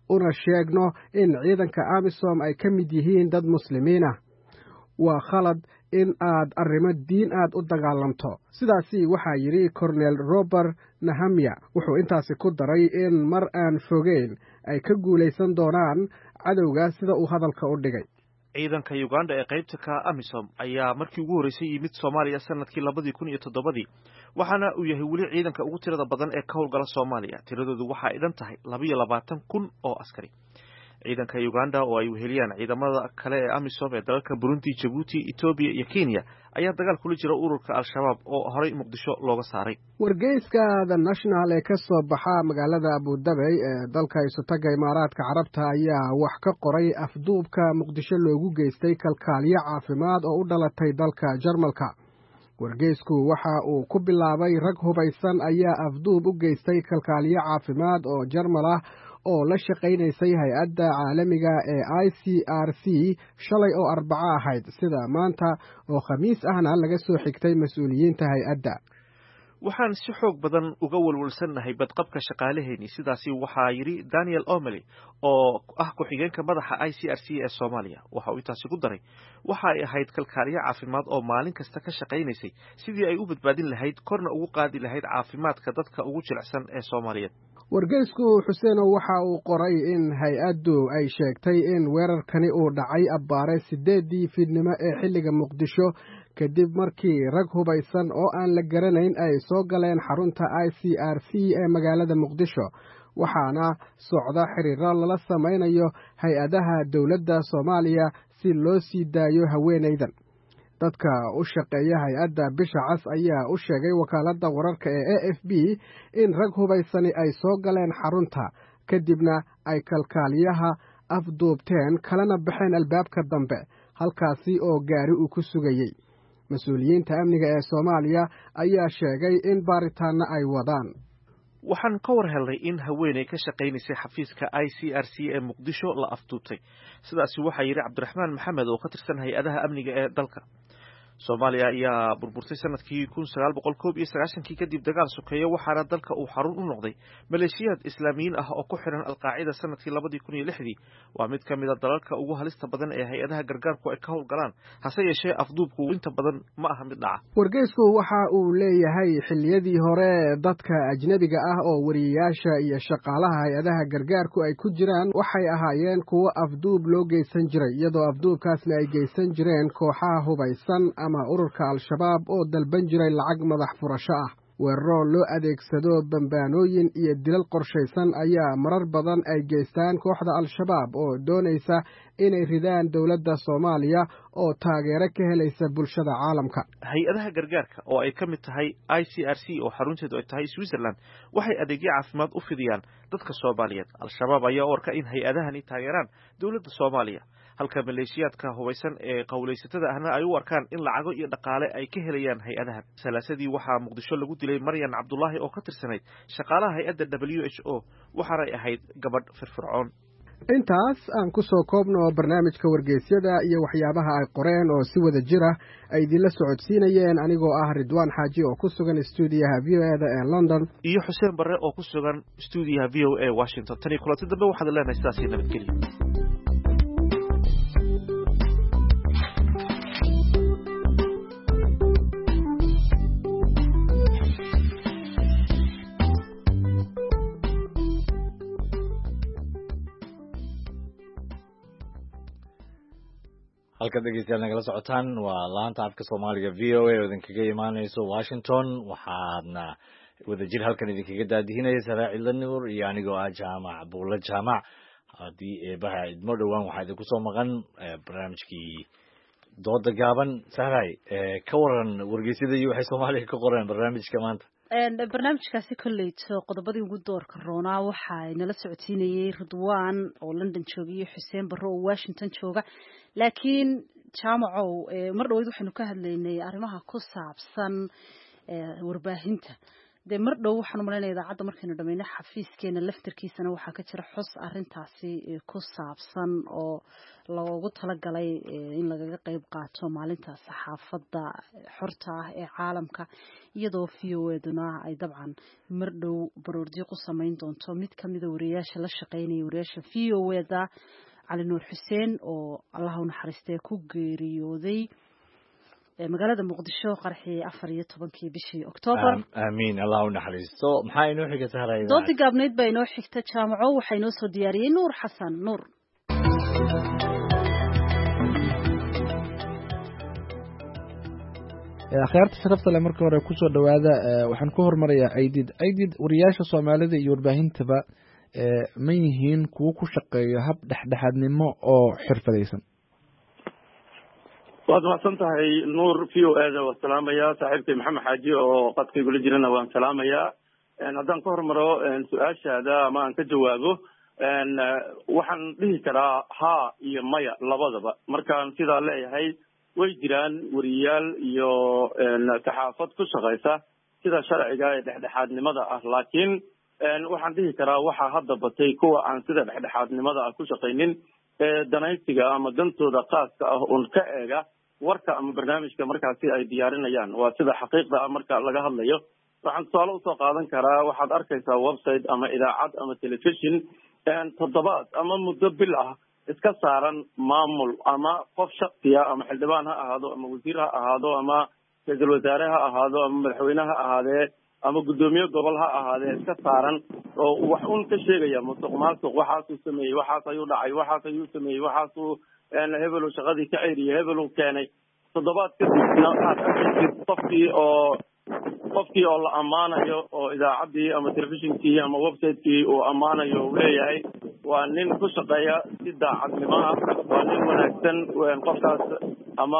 una sheegno in ciidanka amisom ay ka mid yihiin dad muslimiin ah. waa khalad in aad arrimo diin aad u dagaalamto. sidaasi waxaa yidhi Cornel Robert Nahamiya. wuxuu intaasi ku daray in mar aan fogeyn ay ka guulaysan doonaan cadowga sida uu hadalka u dhigay. ciidanka Uganda ee qaybta ka Amisom ayaa markii ugu horeysay yimid Soomaaliya sanadkii labadii kun iyo toddobadii waxaana uu yahay weli ciidanka ugu tirada badan ee ka howlgala Soomaaliya. tiradoodu waxa ay dhan tahay laba iyo labaatan kun oo askari. ciidanka Uganda oo ay weheliyaan ciidamada kale ee Amisom ee dalalka Burundi, Djibouti, Ethiopia iyo Kenya ayaa dagaal kula jira ururka Al-Shabaab oo horey Muqdisho looga saaray. wargeyska The National ee ka soo baxa magaalada Abu Dhabi ee dalka Isutaga Imaaraadka Carabta ayaa wax ka qoray afduubka Muqdisho loogu geystay kalkaaliye caafimaad oo u dhalatay dalka Jarmalka. wargeysku waxa uu ku bilaabay rag hubaysan ayaa afduub u geystay kalkaaliye caafimaad oo Jarmal ah oo la shaqaynaysay hay-adda caalamiga ee I C R C shalay oo arbaco ahayd, sida maanta oo khamiis ahna laga soo xigtay mas-uuliyiinta hay-adda. waxaan si xoog badan uga walwalsannahay badqabka shaqaalaheeni, sidaasi waxaa yidhi Daniel O'Malley oo ah ku-xigeenka madaxa I C R C ee Soomaaliya. waxa uu intaasi ku daray waxa ay ahayd kalkaaliye caafimaad oo maalin kasta ka shaqaynaysay sidii ay u badbaadin lahayd korna ugu qaadi lahayd caafimaadka dadka ugu jilicsan ee Soomaaliyeed. wargeysku Xuseeno waxa uu qoray in hay-addu ay sheegtay in weerarkani uu dhacay abbaare sideedii fiidnimo ee xilliga Muqdisho kadib markii rag hubaysan oo aan la garanayn ay soo galeen xarunta I C R C ee magaalada Muqdisho, waxaana socda xiriiro lala samaynayo hay-adaha dowladda Soomaaliya si loo sii daayo haweenaydan. dadka u shaqeeya hay-adda Bisha Cas ayaa u sheegay wakaaladda wararka ee A F B in rag hubaysani ay soo galeen xarunta kadibna ay kalkaaliyaha afduubteen kalena baxeen albaabka dambe, halkaasi oo gaari uu ku sugayey. mas-uuliyiinta amniga ee Soomaaliya ayaa sheegay in baaritaanna ay wadaan. waxaan ka war helnay in haweeney ka shaqaynaysay xafiiska I C R C ee Muqdisho la afduubtay. sidaasi waxaa yidhi Cabdiraxmaan Maxamed oo ka tirsan hay-adaha amniga ee dalka. Soomaaliya ayaa burburtay sanadkii kun sagaal boqol koob iyo sagaashankii kadib dagaal sokeeye, waxaana dalka uu xarun u noqday maleeshiyaad islaamiyiin ah oo ku xiran Al-Qaacida sanadkii labadii kun iyo lixdii. waa mid ka mid a dalalka ugu halista badan ee hay-adaha gargaarku ay ka howlgalaan, hase yeeshee afduubku inta badan ma aha mid dhaca. wargeysku waxa uu leeyahay xilliyadii hore dadka ajnabiga ah oo wariyayaasha iyo shaqaalaha hay-adaha gargaarku ay ku jiraan waxay ahaayeen kuwo afduub loo geysan jiray, iyadoo afduubkaasna ay geysan jireen kooxaha hubaysan ama ururka Al-Shabaab oo dalban jiray lacag madax furasho ah. weeraro loo adeegsado bambaanooyin iyo dilal qorshaysan ayaa marar badan ay geystaan kooxda Al-Shabaab oo doonaysa inay ridaan dowladda Soomaaliya oo taageero ka helaysa bulshada caalamka. hay-adaha gargaarka oo ay ka mid tahay I C R C oo xarunteedu ay tahay Switzerland waxay adeegyo caafimaad u fidiyaan dadka Soomaaliyeed. Al-Shabaab ayaa warka in hay-adahani taageeraan dowladda Soomaaliya, halka maleeshiyaadka hubaysan ee qowleysatada ahna ay u arkaan in lacago iyo dhaqaale ay ka helayaan hay-adaha. salaasadii waxaa Muqdisho lagu dilay Maryan Cabdullaahi oo ka tirsanayd shaqaalaha hay-adda W H O, waxaanay ahayd gabadh firfircoon. intaas aan ku soo koobno barnaamijka wargeysyada iyo waxyaabaha ay qoreen oo si wada jira ay idinla socodsiinayeen anigoo ah Ridwaan Xaaji oo ku sugan stuudiyaha V O A da ee London iyo Xuseen Barre oo ku sugan stuudiyaha V O A Washington. tani kulanti dambe waxaad leenahay sidaas iyo nabadgelyo. halka dhegeystayaal nagala socotaan waa laanta afka Soomaaliga V O A oo idinkaga imaanayso Washington. waxaadna wadajir halkan idinkaga daadihinaya Saraaci Lanuur iyo anigoo ah Jaamac Buulla Jaamac. haddii eebaha idmo dhowaan waxaa idinku soo maqan barnaamijkii dooda gaaban. Sahray, ka waran wargeysyada iyo waxay Soomaaliya ka qoreen barnaamijka maanta? barnaamijkaasi kolleyto qodobadii ugu doorka roonaa waxaa nala socodsiinayay Ridwaan oo London jooga iyo Xuseen Barre oo Washington jooga. laakiin Jaamacow, mar dhaweyd waxaynu ka hadlaynay arrimaha ku saabsan warbaahinta dee mar dhow waxaan u malaynaya idaacadda markaynu dhamayno xafiiskeena laftarkiisana waxaa ka jira xus arrintaasi ku saabsan oo loogu talagalay in lagaga qayb qaato maalinta saxaafadda xorta ah ee caalamka iyadoo v o eduna ay dabcan mar dhow baroordiiq u samayn doonto mid kamida wariyaasha la shaqeynaya wariyaasha v o eda cali nuur xuseen oo allah u naxariistee ku geeriyooday magaalada muqdisho qarxii afar iyo tobankii bishii oktoobar aamiin allah u naxariisto maxaa inoo xigta tahay doodii gaabnayd baa inoo xigta jaamaco waxaa inoo soo diyaariyey nuur xasan nuur akhyaarta sharafta leh marka hore kusoo dhawaada waxaan ku hormarayaa aydid aydid wariyaasha soomaalida iyo warbaahintaba ma yihiin kuwo ku shaqeeya hab dhexdhexaadnimo oo xirfadaysan waad mahadsan tahay nuur v o eda waa salaamaya saaxiibkay maxamed xaaji oo qadkaygula jirana waan salaamayaa haddaan ka hormaro su-aashaada ama aan ka jawaabo waxaan dhihi karaa haa iyo maya labadaba markaan sidaa leeyahay way jiraan wariyaal iyo saxaafad ku shaqaysa sida sharciga ee dhexdhexaadnimada ah laakiin waxaan dhihi karaa waxaa hadda batay kuwa aan sida dhexdhexaadnimada ah ku shaqaynin ee danaysiga ama dantooda khaaska ah un ka eega warka ama barnaamijka markaasi ay diyaarinayaan waa sida xaqiiqda ah marka laga hadlayo waxaan tusaale usoo qaadan karaa waxaad arkaysaa website ama idaacad ama telefishon toddobaad ama muddo bil ah iska saaran maamul ama qof shaksiya ama xildhibaan ha ahaado ama wasiir ha ahaado ama ra-iisul wasaare ha ahaado ama madaxweyne ha ahaadee ama guddoomiye gobol ha ahaadee iska saaran oo wax un ka sheegaya musuq maasuq waxaasuu sameeyey waxaas ayuu dhacay waxaas ayuu sameeyey waxaasuu hebelu shaqadii ka ceyriyay hebelu keenay toddobaad kadibna aad arkaysid qofkii oo qofkii oo la ammaanayo oo idaacaddii ama telefishinkii ama website-kii uu ammaanayo uu leeyahay waa nin ku shaqeeya si daacadnimo ah waa nin wanaagsan qofkaas ama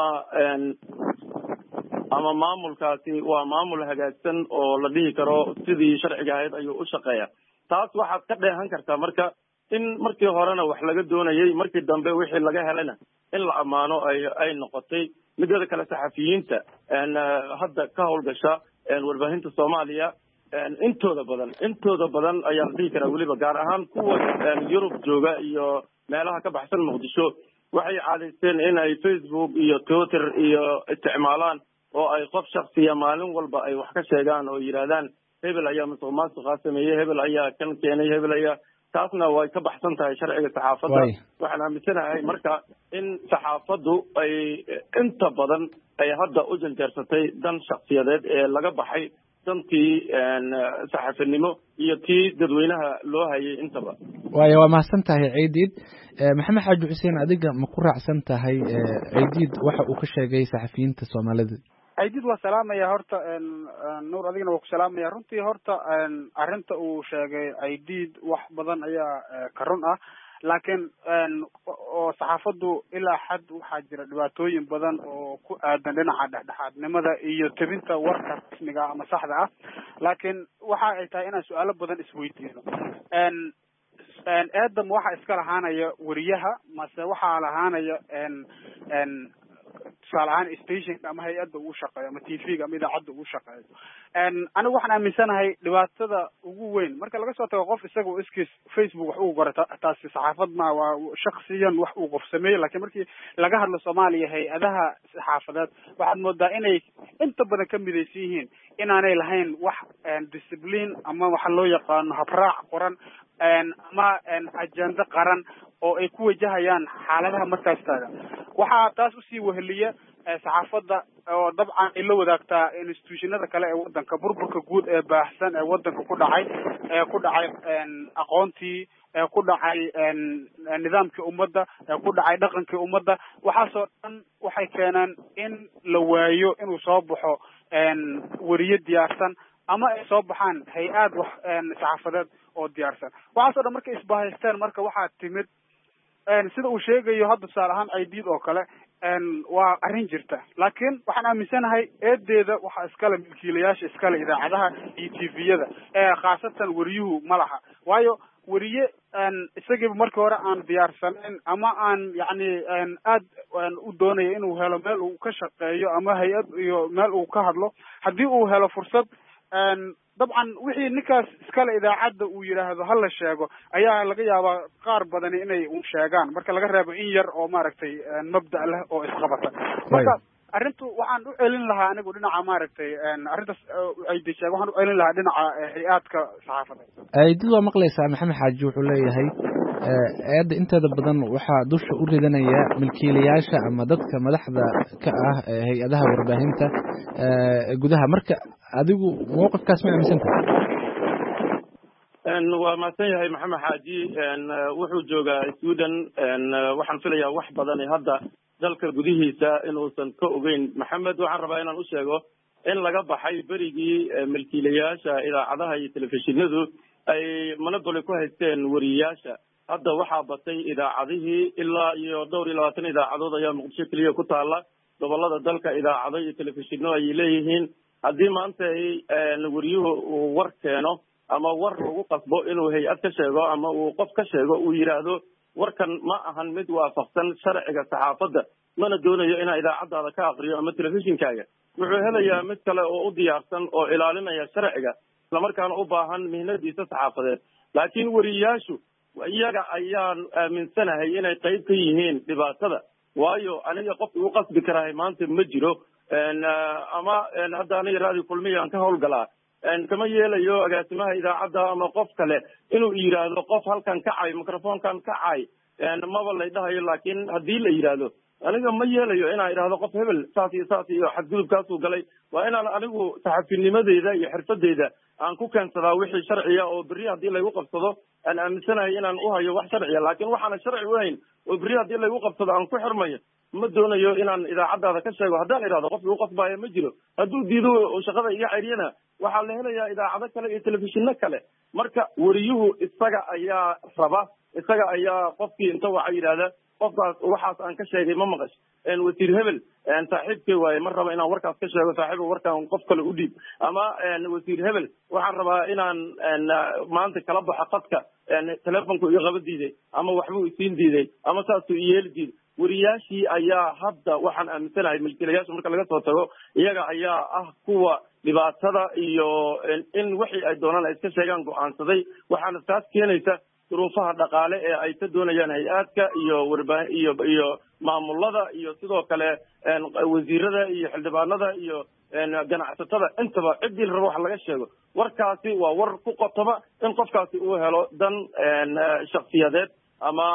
ama maamulkaasi waa maamul hagaagsan oo la dhihi karo sidii sharciga ahayd ayuu u shaqeeya taas waxaad ka dheehan kartaa marka in markii horena wax laga doonayay markii dambe wixii laga helayna in la ammaano ay ay noqotay midada kale saxafiyiinta hadda ka howlgasha warbaahinta soomaaliya intooda badan intooda badan ayaa la dhihi karaa weliba gaar ahaan kuwa yurub jooga iyo meelaha ka baxsan muqdisho waxay caadaysteen in ay facebook iyo twitter iyo isticmaalaan oo ay qof shaksiya maalin walba ay wax ka sheegaan oo yidhaahdaan hebel ayaa musuq maasuqaa sameeyey hebel ayaa kan keenay hebel ayaa taasna way ka baxsan tahay sharciga saxaafadda waxaan aaminsanahay marka in saxaafaddu ay inta badan ay hadda u janjeersatay dan shaksiyadeed ee laga baxay dantii saxaafinimo iyo tii dadweynaha loo hayay intaba waayo waa mahadsan tahay ciidid maxamed xaaji xuseen adiga ma ku raacsan tahay ciidid waxa uu ka sheegay saxafiyiinta soomaalida ciidid waa salaamaya horta nuur adigana waa ku salaamaya runtii horta arrinta uu sheegay ciidid wax badan ayaa ka run ah laakiin oo saxaafaddu ilaa xad waxaa jira dhibaatooyin badan oo ku aadan dhinaca dhexdhexaadnimada iyo tebinta warka rasmiga ama saxda ah laakiin waxa ay tahay inaan su-aalo badan isweydiino eedam waxa iska lahaanaya wariyaha mase waxaa lahaanaya tusaale ahaan stationka ama hay-adda uu shaqeeyo ama t v-ga ama idaacadda uu shaqeeyo anigu waxaan aaminsanahay dhibaatada ugu weyn marka laga soo tago qof isagao iskiis facebook wax ugu qora taasi saxaafad ma waa shaksiyan wax uu qof sameeyey lakiin markii laga hadlo soomaaliya hay-adaha saxaafadeed waxaad moodaa inay inta badan ka midaysan yihiin inaanay lahayn wax discipline ama waxa loo yaqaano habraac qoran ama ajenda qaran oo ay ku wajahayaan xaaladaha markaas taagan waxaa taas usii weheliya saxaafadda oo dabcan ay la wadaagtaa institutionada kale ee wadanka burburka guud ee baahsan ee wadanka ku dhacay ee ku dhacay aqoontii ee ku dhacay nidaamkii ummadda ee ku dhacay dhaqankii ummadda waxaasoo dhan waxay keeneen in la waayo inuu soo baxo weriye diyaarsan ama ay soo baxaan hay-aad wax saxaafadeed oo diyaarsan waxaasoo dhan markay isbahaysteen marka waxaa timid sida uu sheegayo hadda tusaale ahaan ciidiid oo kale waa arrin jirta laakiin waxaan aaminsanahay eedeeda waxaa iskale milkiilayaasha iskale idaacadaha iyo t v-yada ee khaasatan weriyuhu ma laha waayo weriye isagiiba markii hore aan diyaarsanayn ama aan yacni aad u doonaya inuu helo meel uu ka shaqeeyo ama hay-ad iyo meel uu ka hadlo haddii uu helo fursad dabcan wixii ninkaas iskale idaacadda uu yidhaahdo ha la sheego ayaa laga yaabaa qaar badani inay u sheegaan marka laga reebo in yar oo maaragtay mabda' leh oo isqabata marka arrintu waxaan u celin lahaa anigu dhinaca maaragtay arrintaas aydi sheeg waxaan u celin lahaa dhinaca hay-aadka saxaafada aydid waa maqlaysaa maxamed xaaji wuxuu leeyahay eedda inteeda badan waxaa dusha u ridanaya milkiilayaasha ama dadka madaxda ka ah hay-adaha warbaahinta gudaha marka adigu mowqifkaas ma aaminsantahay waa mahadsan yahay maxamed xaaji wuxuu joogaa sweden waxaan filayaa wax badan hadda dalka gudihiisa inuusan ka ogeyn maxamed waxaan rabaa inaan u sheego in laga baxay berigii milkiilayaasha idaacadaha iyo telefishinadu ay monopoly ku haysteen wariyayaasha hadda waxaa batay idaacadihii ilaa iyo dhowr iyo labaatan idaacadood ayaa muqdisho keliya ku taala gobolada dalka idaacado iyo telefishino ayay leeyihiin haddii maanta wariyuhu uu war keeno ama war lagu qasbo inuu hay-ad ka sheego ama uu qof ka sheego uu yidhaahdo warkan ma ahan mid waafaqsan sharciga saxaafadda mana doonayo inaa idaacadaada ka akriyo ama telefishinkaaga wuxuu helayaa mid kale oo u diyaarsan oo ilaalinaya sharciga islamarkaana u baahan mihnadiisa saxaafadeed laakiin wariyayaashu iyaga ayaan aaminsanahay inay qayb ka yihiin dhibaatada waayo aniga qof igu qasbi karahay maanta ma jiro ama hadda aniga raadi kulmiya aan ka hawlgalaa kama yeelayo agaasimaha idaacadda ama qof kale inuu yidhaahdo qof halkan kacay microfonkan kacay maba lay dhahayo laakiin haddii la yidhaahdo aniga ma yeelayo inaan idhaahdo qof hebel saas iyo saas iyo xadgudubkaasuu galay waa inaan anigu saxafinimadeyda iyo xirfadeyda aan ku keensadaa wixii sharciya oo berri haddii laygu qabsado aan aaminsanahay inaan u hayo wax sharciya laakiin waxaana sharci u hayn oo berri haddii laygu qabsado aan ku xirmayo ma doonayo inaan idaacadaada ka sheego haddaan idhahdo qof igu qasbaayo ma jiro hadduu diido shaqada iga ceryana waxaa la helayaa idaacado kale iyo telefishino kale marka wariyuhu isaga ayaa raba isaga ayaa qofkii inta waxa yidhahda qofkaas waxaas aan ka sheegay ma maqash wasiir hebel saaxiibkay waaye ma raba inaan warkaas ka sheego saaxiib warkaan qof kale u dhiib ama wasiir hebel waxaan rabaa inaan maanta kala baxo qadka telefonku iga qaba diiday ama waxbuu isiin diiday ama saasuu iyeeli diiday wariyaashii ayaa hadda waxaan aaminsanahay milkiilayaasha marka laga soo tago iyaga ayaa ah kuwa dhibaatada iyo in wixii ay doonaan ay iska sheegaan go-aansaday waxaana taas keenaysa duruufaha dhaqaale ee ay ka doonayaan hay-aadka iyo warbaa iyo iyo maamulada iyo sidoo kale wasiirada iyo xildhibaanada iyo ganacsatada intaba ciddii la rabo wax laga sheego warkaasi waa war ku qotoma in qofkaasi uu helo dan shaksiyadeed ama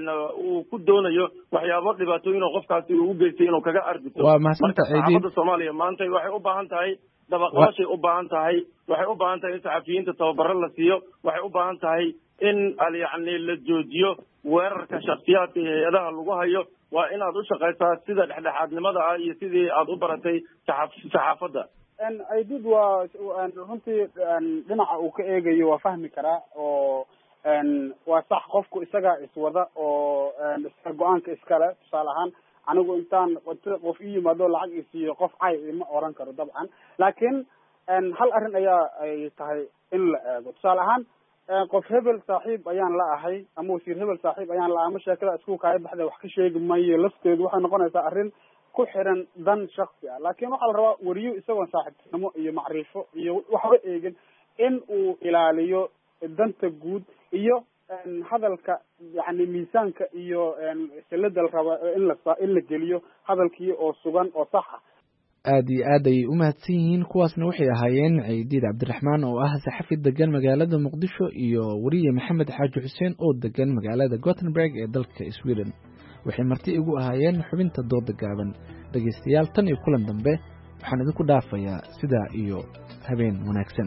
uu ku doonayo waxyaabo dhibaatooyin oo qofkaasi uu u geystay inuu kaga arguto marka saxaafadda soomaaliya maanta waxay u baahan tahay dabaqabashay u baahan tahay waxay u baahan tahay in saxafiyiinta tababaro la siiyo waxay u baahan tahay in yani la joojiyo weerarka shaksiyaadka iyo hay-adaha lagu hayo waa inaad u shaqaysaa sida dhexdhexaadnimada ah iyo sidii aad u baratay saxaafadda aydid waa runtii dhinaca uu ka eegayo waa fahmi karaa oo waa sax qofku isagaa iswada oo iska go-aanka iskale tusaale ahaan anigu intaan qof i yimaado lacag isiiyo qof cay ima oran karo dabcan laakiin hal arrin ayaa ay tahay in la eego tusaale ahaan qof hebel saaxiib ayaan la ahay ama wasiir hebel saaxiib ayaan la ahay ama sheekada isku kaaya baxda wax ka sheegi mayo lafteedu waxay noqonaysaa arrin ku xiran dan shaksi ah laakiin waxaa la rabaa wariyo isagoon saaxiibtinimo iyo macrifo iyo waxba eegin in uu ilaaliyo danta guud iyo hadalka yani miisaanka iyo silada la raba in la in la geliyo hadalkii oo sugan oo sax ah aad iyo aad ayay u mahadsan yihiin kuwaasna waxay ahaayeen ciidiid cabdiraxmaan oo ah saxafi degan magaalada muqdisho iyo wariye maxamed xaaji xuseen oo degan magaalada gothenburg ee dalka sweden waxay marti igu ahaayeen xubinta dooda gaaban dhegaystayaal tan iyo kulan dambe waxaan idinku dhaafayaa sidaa iyo habeen wanaagsan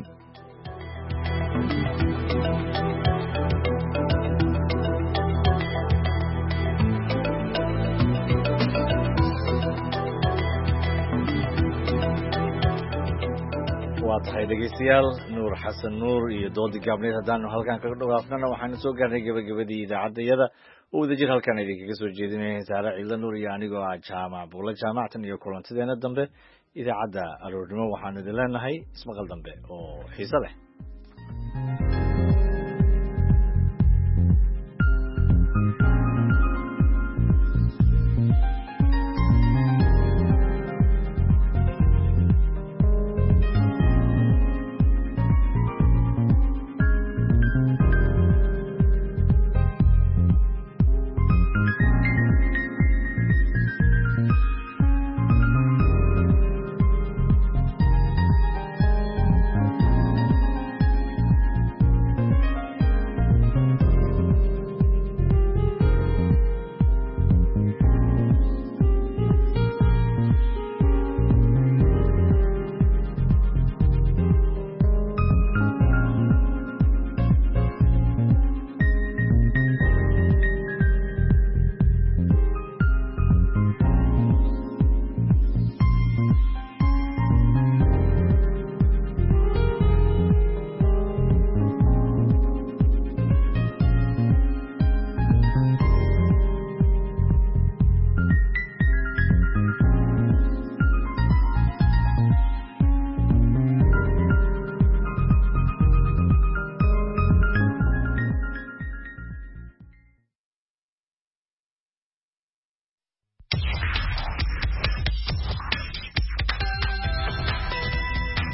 tahay dhegeystayaal nuur xasan nuur iyo doodi gaabneed haddaanu halkan kaga dhawaafnana waxaanu soo gaarnay gabagabadii idaacadayada oo wadajir halkan idinkaga soo jeedinaya saare ciidla nuur iyo anigoo ah jaamac buulla jaamactan iyo kulantideena dambe idaacadda aroornimo waxaanu idin leenahay ismaqal dambe oo xiise leh